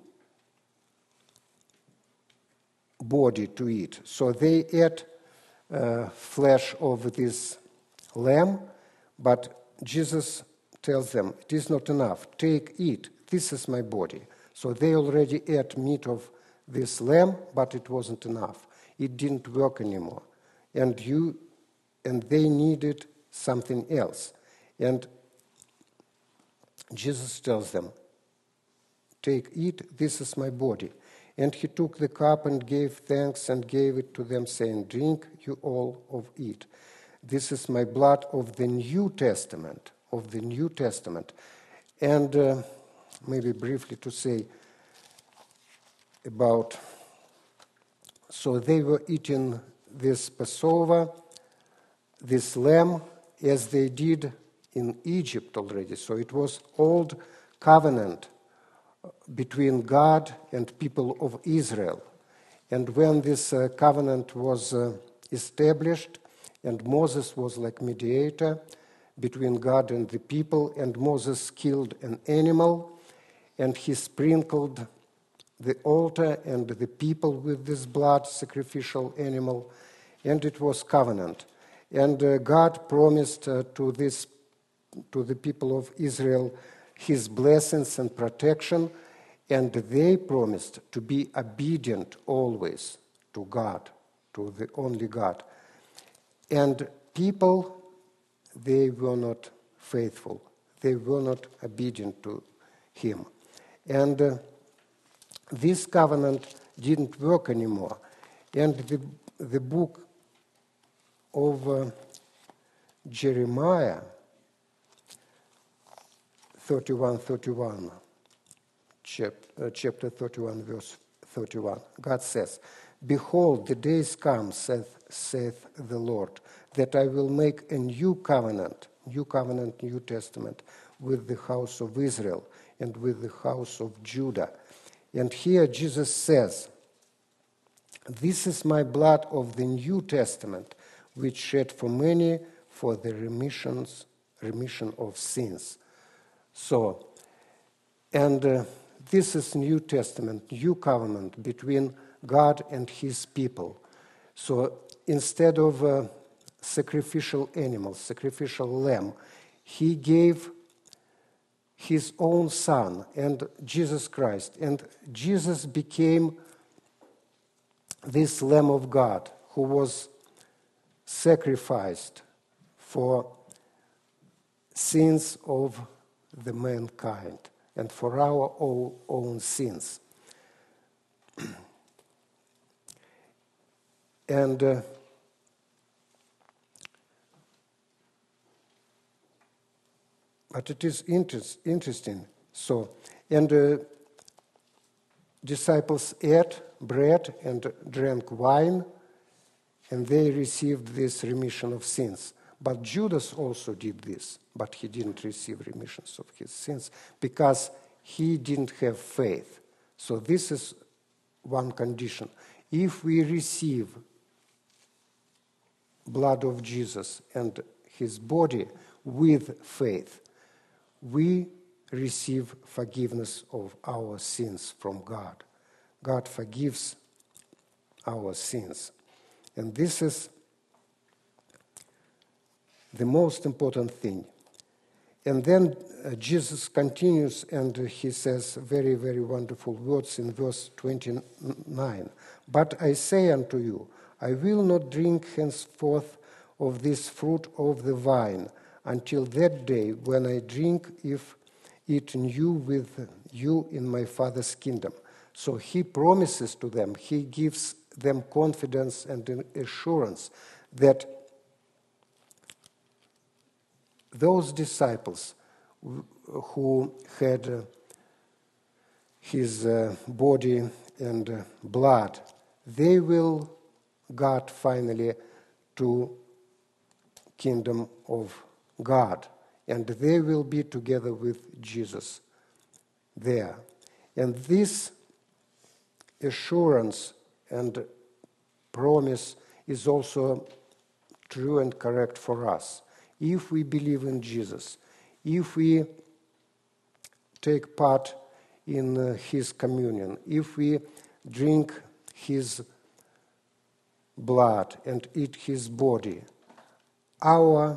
body to eat. So they ate flesh of this lamb, but Jesus tells them, it is not enough. Take, eat. This is my body. So they already ate meat of this lamb, but it wasn't enough. It didn't work anymore. And they needed something else. And Jesus tells them, take, eat, this is my body. And he took the cup and gave thanks and gave it to them, saying, drink you all of it. This is my blood of the New Testament, And maybe briefly to say about, so they were eating this Passover, this lamb, as they did in Egypt already. So it was old covenant between God and people of Israel. And when this covenant was established, and Moses was like mediator between God and the people, and Moses killed an animal, and he sprinkled the altar and the people with this blood, sacrificial animal, and it was covenant. And God promised to the people of Israel his blessings and protection, and they promised to be obedient always to God, to the only God. And people, they were not faithful. They were not obedient to him. And this covenant didn't work anymore. And the book of Jeremiah 31:31, chapter 31, verse 31, God says, "Behold, the days come, saith the Lord, that I will make a new covenant, New Testament, with the house of Israel and with the house of Judah." And here Jesus says, "This is my blood of the New Testament, which shed for many for the remission of sins." So, and this is New Testament, new covenant between God and his people. So instead of sacrificial animals, sacrificial lamb, he gave his own son and Jesus Christ. And Jesus became this Lamb of God who was sacrificed for sins of the mankind and for our own sins. And but it is interesting. So, and disciples ate bread and drank wine, and they received this remission of sins. But Judas also did this, but he didn't receive remissions of his sins because he didn't have faith. So this is one condition. If we receive blood of Jesus and his body with faith, we receive forgiveness of our sins from God. God forgives our sins. And this is the most important thing. And then Jesus continues and he says very, very wonderful words in verse 29. "But I say unto you, I will not drink henceforth of this fruit of the vine until that day when I drink it new with you in my Father's kingdom." So he promises to them, he gives them confidence and assurance that those disciples who had his body and blood, they will got finally to kingdom of God, and they will be together with Jesus there. And this assurance and promise is also true and correct for us. If we believe in Jesus, if we take part in his communion, if we drink his blood and eat his body, our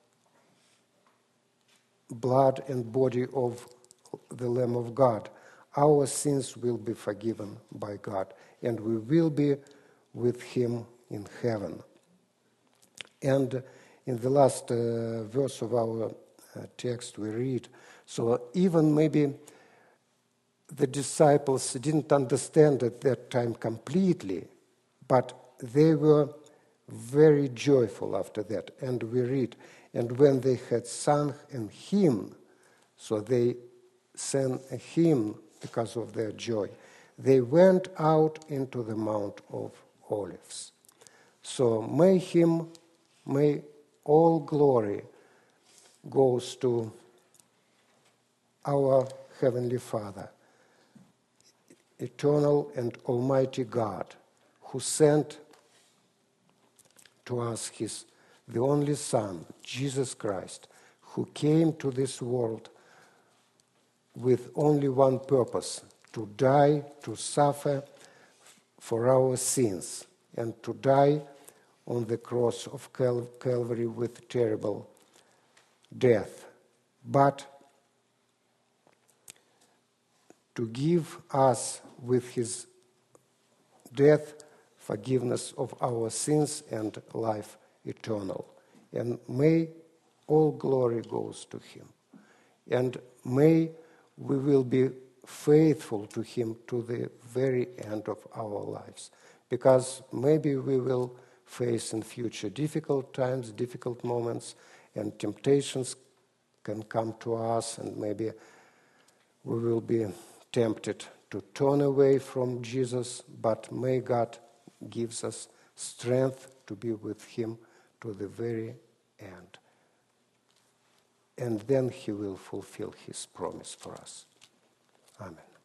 blood and body of the Lamb of God, our sins will be forgiven by God, and we will be with him in heaven. And in the last verse of our text we read, so even maybe the disciples didn't understand at that time completely, but they were very joyful after that. And we read, "And when they had sung a hymn," so they sang a hymn because of their joy, "they went out into the Mount of Olives." So may all glory goes to our Heavenly Father, eternal and almighty God, who sent to us the only Son, Jesus Christ, who came to this world with only one purpose: to die, to suffer for our sins, and to die on the cross of Calvary with terrible death, but to give us with his death forgiveness of our sins and life eternal. And may all glory goes to him. And may we will be faithful to him to the very end of our lives. Because maybe we will face in future difficult times, difficult moments, and temptations can come to us, and maybe we will be tempted to turn away from Jesus, but may God gives us strength to be with him to the very end. And then he will fulfill his promise for us. Amen.